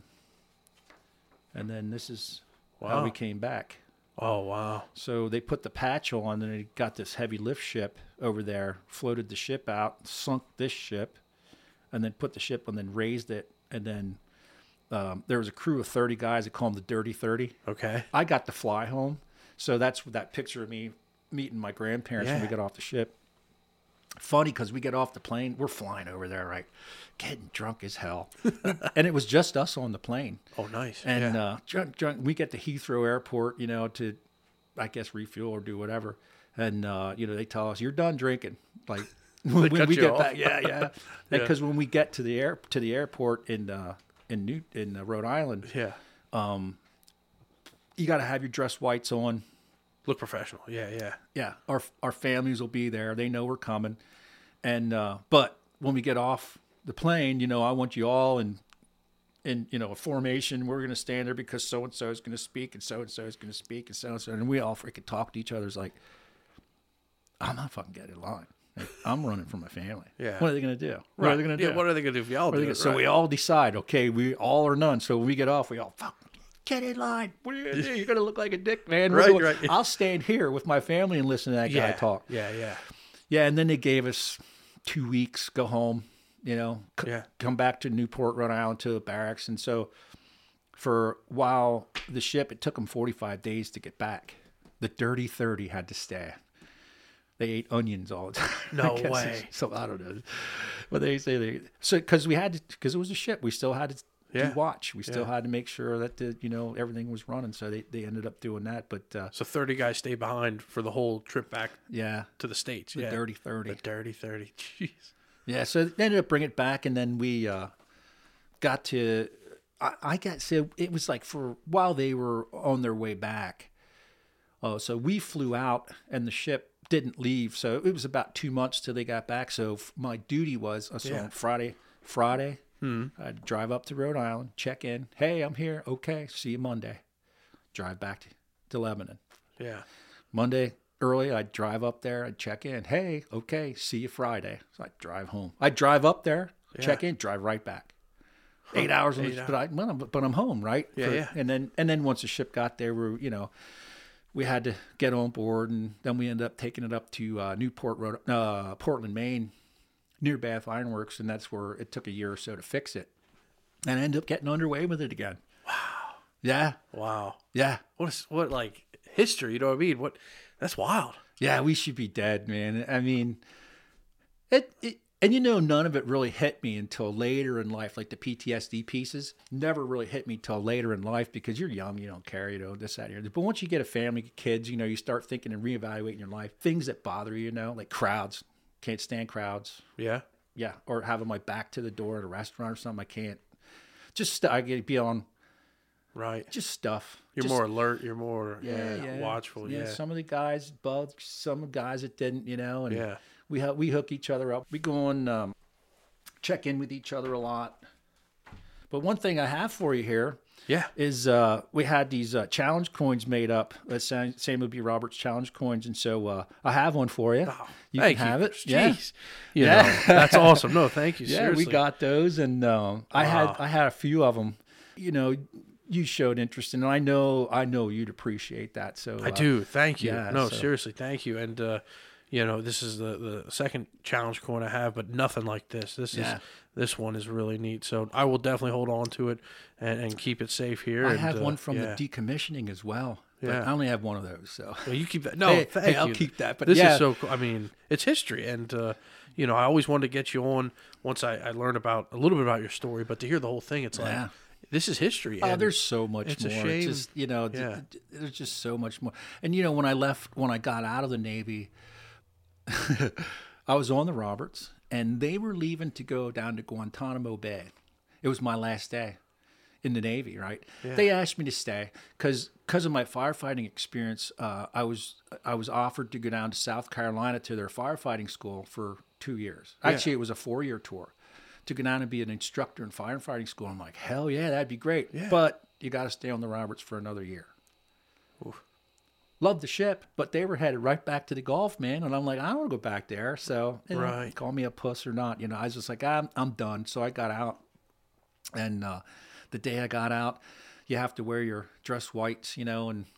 and then this is how we came back. Oh, wow. So they put the patch on, and they got this heavy lift ship over there, floated the ship out, sunk this ship, and then put the ship and then raised it, and then there was a crew of 30 guys. They call them the Dirty 30. Okay. I got to fly home. So that's that picture of me meeting my grandparents when we got off the ship. Funny, because we get off the plane. We're flying over there, right? Getting drunk as hell. And it was just us on the plane. Oh, nice. And drunk. We get to Heathrow Airport, you know, to, I guess, refuel or do whatever. And, you know, they tell us, you're done drinking. Like, when we get back. Yeah. Because when we get to the airport in Rhode Island, you got to have your dress whites on, look professional. Yeah. Our families will be there. They know we're coming, and but when we get off the plane, you know, I want you all in you know, a formation. We're going to stand there because so and so is going to speak, and so and so is going to speak, and so and so, and we all freaking talk to each other. It's like, I'm not fucking getting in line. Like, I'm running for my family. Yeah. What are they going to do? What are they going to do? What are they going to do if y'all do it? So we all decide, okay, we all or none. So when we get off, we all, fuck, get in line. What are you going to do? You're going to look like a dick, man. Right. I'll stand here with my family and listen to that guy talk. Yeah. Yeah, and then they gave us 2 weeks, go home, you know, come back to Newport, Rhode Island to the barracks. And so for a while, the ship, it took them 45 days to get back. The Dirty 30 had to stay. They ate onions all the time. No way. So I don't know. But they say because it was a ship, we still had to do watch. We still had to make sure that everything was running. So they ended up doing that. But so 30 guys stay behind for the whole trip back. To the States. The Dirty 30. The Dirty 30. Jeez. Yeah. So they ended up bringing it back, and then we got to. I got so it was like for while they were on their way back. So we flew out, and the ship didn't leave, so it was about 2 months till they got back. So my duty was on Friday, I'd drive up to Rhode Island, check in. Hey, I'm here. Okay, see you Monday. Drive back to Lebanon. Yeah. Monday early, I'd drive up there, I'd check in. Hey, okay, see you Friday. So I'd drive home. I'd drive up there, check in, drive right back. 8 hours, but I'm home, right? Yeah. And then once the ship got there, we had to get on board, and then we ended up taking it up to Portland, Maine, near Bath Iron Works, and that's where it took a year or so to fix it, and I ended up getting underway with it again. Wow. Yeah. Wow. Yeah. What like history? You know what I mean? That's wild. Yeah, we should be dead, man. I mean, it and none of it really hit me until later in life. Like the PTSD pieces never really hit me till later in life because you're young, you don't care, this, that, here. But once you get a family, kids, you start thinking and reevaluating your life. Things that bother you, like crowds. Can't stand crowds. Yeah. Yeah. Or having my back to the door at a restaurant or something. I can't. I get to be on. Right. Just stuff. You're more alert. You're more watchful. Yeah. Some of the guys bugged. Some guys that didn't, and we hook each other up. We go on, check in with each other a lot. But one thing I have for you here Yeah. is we had these challenge coins made up, Samuel B. Roberts challenge coins, and so I have one for you. Oh, you thank can have you. it. Jeez. Yeah. You know, that's awesome. No, thank you. Yeah, Seriously. we got those, and I had a few of them. You know, you showed interest, and I know you'd appreciate that. So I do. Thank you. yeah, no, so- seriously, thank you. And you know, this is the second challenge coin I have, but nothing like this. This one is really neat. So I will definitely hold on to it and keep it safe here. I and, have one from yeah. the decommissioning as well. But Yeah. I only have one of those. So Well, you keep that. No, Hey, thank I'll you. keep that. But This yeah. is so cool. I mean, it's history, and you know, I always wanted to get you on once I learned about a little bit about your story, but to hear the whole thing, it's Yeah. like this is history. Oh, and there's so much it's more. a shame. It's just, you know, Yeah. there's just so much more. And you know, when I got out of the Navy, I was on the Roberts, and they were leaving to go down to Guantanamo Bay. It was my last day in the Navy, right? Yeah. They asked me to stay because of my firefighting experience. I was offered to go down to South Carolina to their firefighting school for 2 years. Actually, it was a 4-year tour to go down and be an instructor in firefighting school. I'm like, hell yeah, that'd be great. Yeah. But you got to stay on the Roberts for another year. Loved the ship, but they were headed right back to the Gulf, man. And I'm like, I don't want to go back there. So, you know, Right. call me a puss or not. You know, I was just like, I'm done. So I got out. And the day I got out, you have to wear your dress whites, you know, and,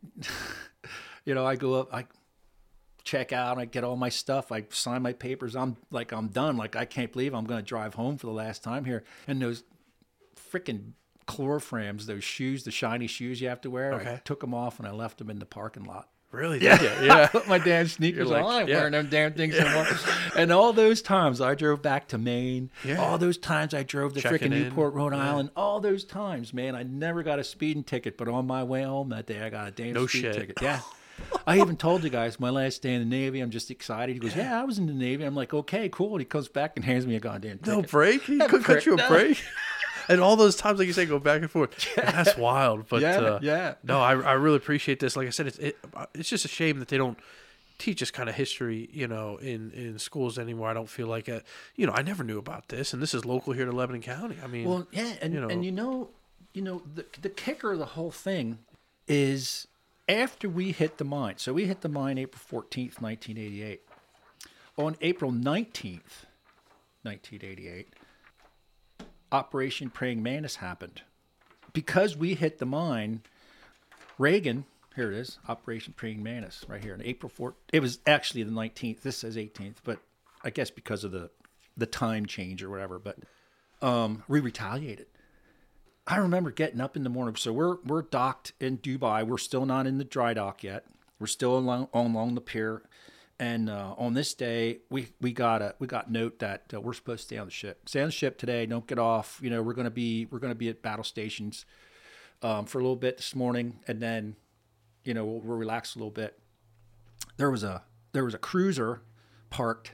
you know, I go up, I check out, I get all my stuff, I sign my papers. I'm done. Like, I can't believe I'm going to drive home for the last time here. And those freaking chloroframs, those shoes, the shiny shoes you have to wear, Okay. I took them off and I left them in the parking lot. Really? Yeah. I Yeah. put my damn sneakers You're on. like, I ain't yeah. wearing them damn things anymore. And all those times I drove back to Maine, Yeah. all those times I drove to Checking freaking in. Newport, Rhode Yeah. Island, all those times, man, I never got a speeding ticket. But on my way home that day, I got a damn No speed shit. ticket. Yeah. I even told you guys my last day in the Navy, I'm just excited. He goes, yeah, I was in the Navy. I'm like, okay, cool. And he comes back and hands me a goddamn ticket. No break? He That could cut prick, you a no. break? And all those times, like you say, go back and forth. That's wild. But Yeah. no, I really appreciate this. Like I said, it's just a shame that they don't teach us kind of history, you know, in schools anymore. I don't feel like it. You know, I never knew about this, and this is local here to Lebanon County. I mean, Well, yeah, and you know, the kicker of the whole thing is after we hit the mine. So we hit the mine April 14th, 1988. On April 19th, 1988, Operation Praying Mantis happened. Because we hit the mine, Reagan, here it is, Operation Praying Mantis, right here, on April 4th. It was actually the 19th. This says 18th, but I guess because of the time change or whatever, but we retaliated. I remember getting up in the morning. So we're docked in Dubai. We're still not in the dry dock yet. We're still along the pier. And on this day, we got note that we're supposed to stay on the ship. Stay on the ship today. Don't get off. You know, we're gonna be at battle stations for a little bit this morning, and then, you know, we'll relax a little bit. There was a cruiser parked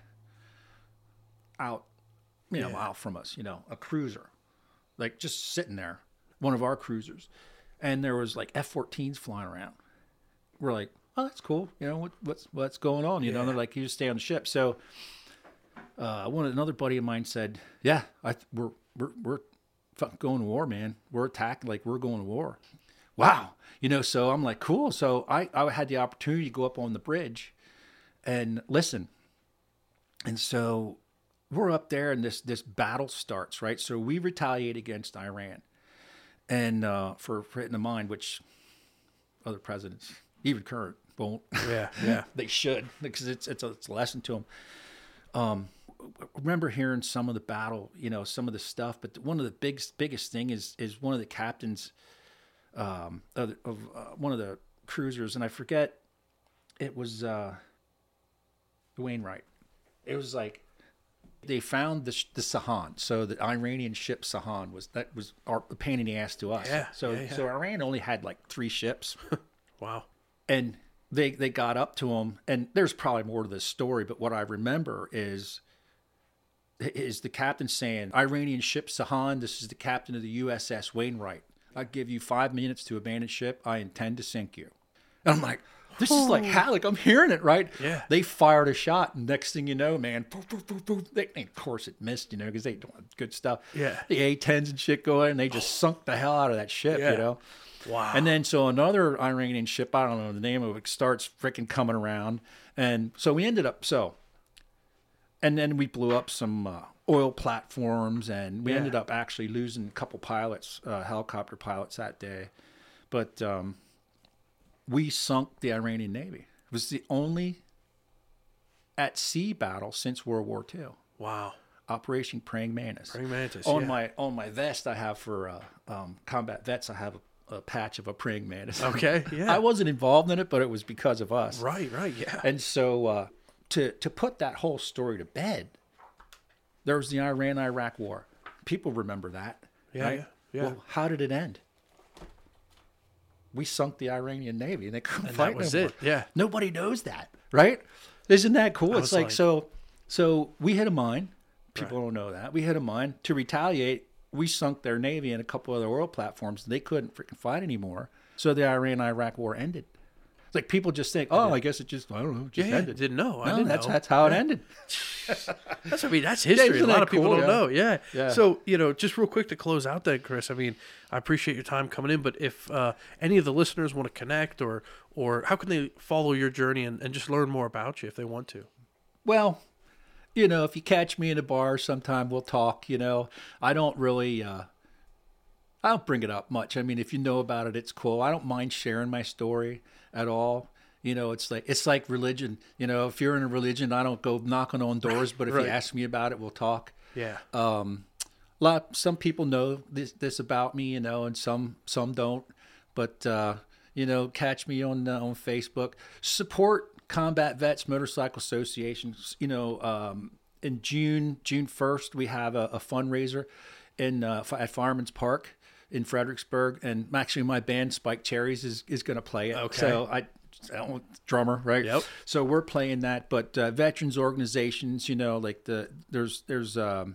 out, out from us. You know, a cruiser, like just sitting there, one of our cruisers, and there was like F-14s flying around. We're like, oh, that's cool. You know, what's going on? You know, they're like, you just stay on the ship. So, another buddy of mine said, yeah, we're fucking going to war, man. We're attacking, like we're going to war. Wow. You know, so I'm like, cool. So I had the opportunity to go up on the bridge and listen. And so we're up there and this battle starts, right? So we retaliate against Iran and for hitting the mine, which other presidents, even current, won't. Yeah. They should, because it's a lesson to them. Remember hearing some of the battle, you know, some of the stuff, but one of the biggest thing is one of the captains of one of the cruisers, and I forget, it was Wainwright. It was like they found the Sahan, so the Iranian ship Sahan was the pain in the ass to us. Yeah, So Iran only had like 3 ships. Wow. And they got up to him, and there's probably more to this story, but what I remember is the captain saying, Iranian ship Sahan, this is the captain of the USS Wainwright. I give you 5 minutes to abandon ship. I intend to sink you. And I'm like, This is like Halleck. I'm hearing it, right? Yeah. They fired a shot, and next thing you know, man, poof, poof, poof, poof. Of course it missed, because they doing good stuff. Yeah. The A-10s and shit going, and they just sunk the hell out of that ship, Yeah. Wow. And then so another Iranian ship, I don't know the name of it, starts freaking coming around. And so we ended up, and then we blew up some oil platforms, and we ended up actually losing a couple pilots, helicopter pilots that day. But we sunk the Iranian Navy. It was the only at-sea battle since World War II. Wow. Operation Praying Mantis. Praying Mantis, on my vest, I have for combat vets, I have a patch of a praying mantis. Okay, yeah. I wasn't involved in it, but it was because of us. Right, yeah. And so to put that whole story to bed, there was the Iran-Iraq War. People remember that. Yeah, right? yeah. Well, how did it end? We sunk the Iranian Navy, and they couldn't And fight that was no more. it, yeah. Nobody knows that, right? Isn't that cool? It's like, like- so we hit a mine. People don't know that. We hit a mine. To retaliate, we sunk their Navy and a couple other oil platforms, and they couldn't freaking fight anymore. So the Iran-Iraq War ended. It's like people just think, I guess it just, I don't know, it just ended. Didn't know. I No, didn't know. that's how it ended. That's history. Isn't A lot that of people cool? don't know. Yeah. Yeah. So, just real quick to close out that, Chris, I mean, I appreciate your time coming in, but if any of the listeners want to connect or how can they follow your journey and just learn more about you if they want to? Well, if you catch me in a bar sometime, we'll talk. I don't really, I don't bring it up much. I mean, if you know about it, it's cool. I don't mind sharing my story at all. It's like religion. If you're in a religion, I don't go knocking on doors, but if Right. you ask me about it, we'll talk. Yeah. Some people know this about me, and some don't. But catch me on Facebook. Support Combat Vets Motorcycle Association. In June 1st, we have a fundraiser at Fireman's Park in Fredericksburg, and actually my band Spike Cherries is going to play it. Okay. So drummer, right? Yep. So we're playing that, but veterans organizations, like there's a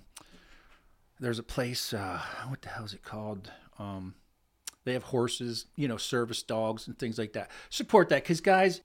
place, what the hell is it called? They have horses, service dogs and things like that. Support that, because guys,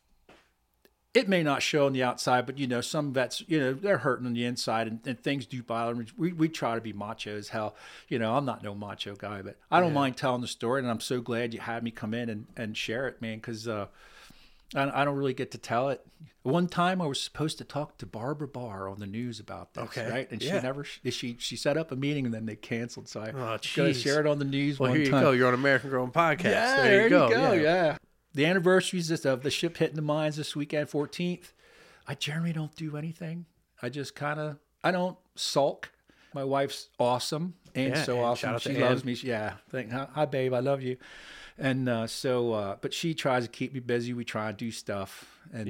it may not show on the outside, but some vets, they're hurting on the inside, and things do bother me. We try to be macho as hell. I'm not no macho guy, but I don't mind telling the story, and I'm so glad you had me come in and share it, man, because I don't really get to tell it. One time I was supposed to talk to Barbara Barr on the news about this, Okay. right? And Yeah. she set up a meeting, and then they canceled. So I Oh, gotta jeez. share it on the news Well, one here you time. go. You're on American Grown Podcast. Yeah, there you go. Yeah. The anniversaries of the ship hitting the mines this weekend, 14th. I generally don't do anything. I just I don't sulk. My wife's awesome. Ann's Yeah, so Ann. awesome. Shout out She to loves Ann. me. Hi, babe. I love you. And but she tries to keep me busy. We try to do stuff and,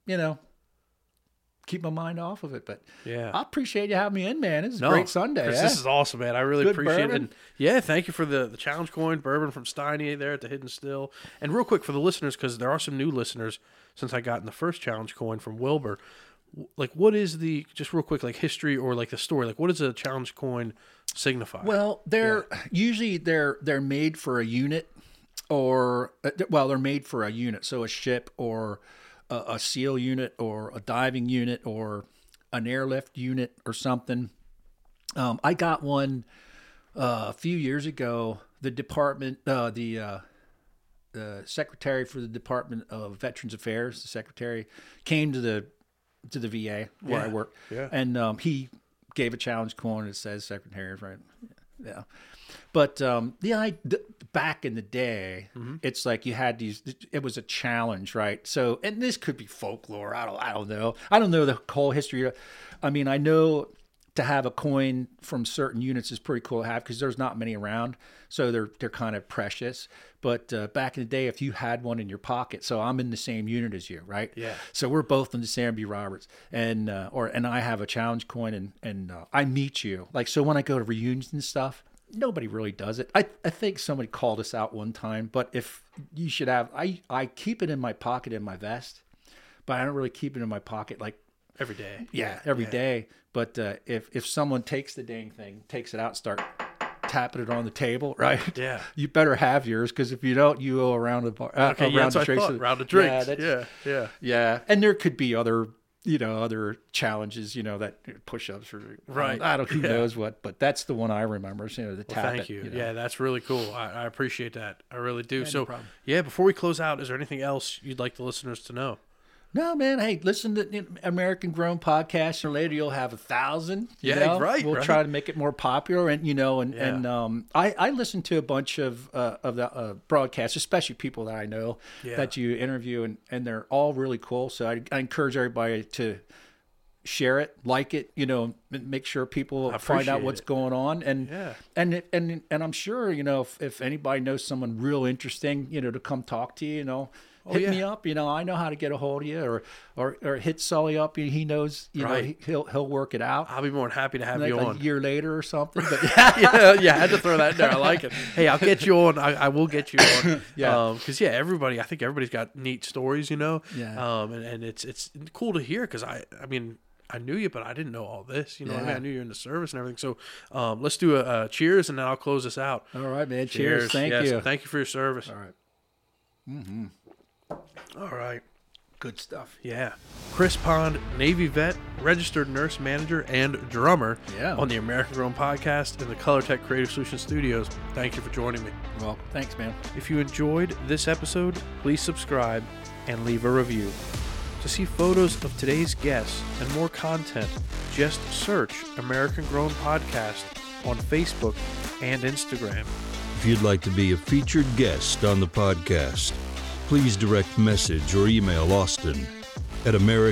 keep my mind off of it. But Yeah. I appreciate you having me in, man. This is a great Sunday. Chris, Yeah? This is awesome, man. I really Good appreciate it. bourbon. And yeah, thank you for the challenge coin bourbon from Steiny there at the Hidden Still. And real quick for the listeners, because there are some new listeners since I got in the first challenge coin from Wilbur. Like, what is just real quick, like history or like the story? Like, what does a challenge coin signify? Well, usually they're made for a unit, or they're made for a unit. So a ship or a SEAL unit or a diving unit or an airlift unit or something. I got one a few years ago. The department, the secretary for the Department of Veterans Affairs, the secretary came to the VA where I work, and he gave a challenge coin that says secretary, right? Yeah. But back in the day, it's like you had these. It was a challenge, right? So, and this could be folklore. I don't know. I don't know the whole history. I mean, I know to have a coin from certain units is pretty cool to have because there's not many around, so they're kind of precious. But back in the day, if you had one in your pocket, so I'm in the same unit as you, right? Yeah. So we're both in the Sam B. Roberts, and I have a challenge coin, and I meet you. Like, so when I go to reunions and stuff, nobody really does it. I think somebody called us out one time, but if you should have, I keep it in my pocket in my vest, but I don't really keep it in my pocket like every day. every day. But if someone takes the dang thing, takes it out, start tapping it on the table, right? Yeah. You better have yours, because if you don't, you owe around the bar. Okay, yeah, that's what I thought. Round of drinks. Yeah. And there could be other, other challenges, that push-ups or right. I don't who knows what, but that's the one I remember. The tap. Thank you. Yeah, that's really cool. I appreciate that. I really do. Yeah, so, no problem. before we close out, is there anything else you'd like the listeners to know? No, man. Hey, listen to the American Grown podcast, and later you'll have 1,000. Right. We'll try to make it more popular, and I listen to a bunch of the broadcasts, especially people that I know that you interview, and they're all really cool. So I encourage everybody to share it, like it, make sure people find out what's going on, and I'm sure if anybody knows someone real interesting, to come talk to you, hit me up. I know how to get a hold of you, or hit Sully up. He knows, he'll work it out. I'll be more than happy to have you on a year later or something. But I had to throw that in there. I like it. Hey, I'll get you on. I will get you on. Because everybody, I think everybody's got neat stories, and it's cool to hear, because I mean, I knew you, but I didn't know all this. I knew you're in the service and everything. So let's do a cheers, and then I'll close this out. All right, man. Cheers. Thank you. Thank you for your service. All right. Mm-hmm. All right. Good stuff. Yeah. Chris Pond, Navy vet, registered nurse manager, and drummer on the American Grown podcast in the ColorTech Creative Solutions Studios. Thank you for joining me. Well, thanks, man. If you enjoyed this episode, please subscribe and leave a review. To see photos of today's guests and more content, just search American Grown Podcast on Facebook and Instagram. If you'd like to be a featured guest on the podcast, please direct message or email Austin at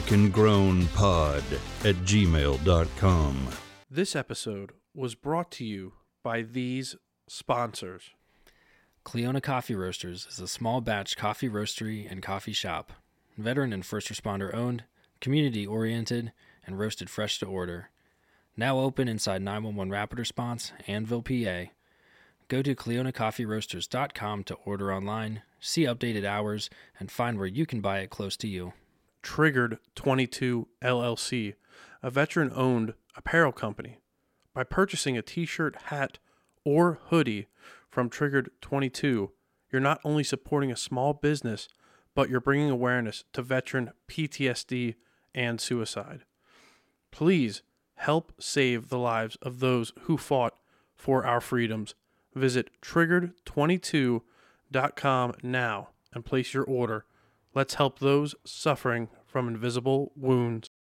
americangrownpod@gmail.com. This episode was brought to you by these sponsors. Cleona Coffee Roasters is a small batch coffee roastery and coffee shop. Veteran and first responder owned, community oriented, and roasted fresh to order. Now open inside 911 Rapid Response, Annville, PA. Go to CleonaCoffeeRoasters.com to order online, see updated hours, and find where you can buy it close to you. Triggered 22 LLC, a veteran-owned apparel company. By purchasing a t-shirt, hat, or hoodie from Triggered 22, you're not only supporting a small business, but you're bringing awareness to veteran PTSD and suicide. Please help save the lives of those who fought for our freedoms. Visit triggered22.com now and place your order. Let's help those suffering from invisible wounds.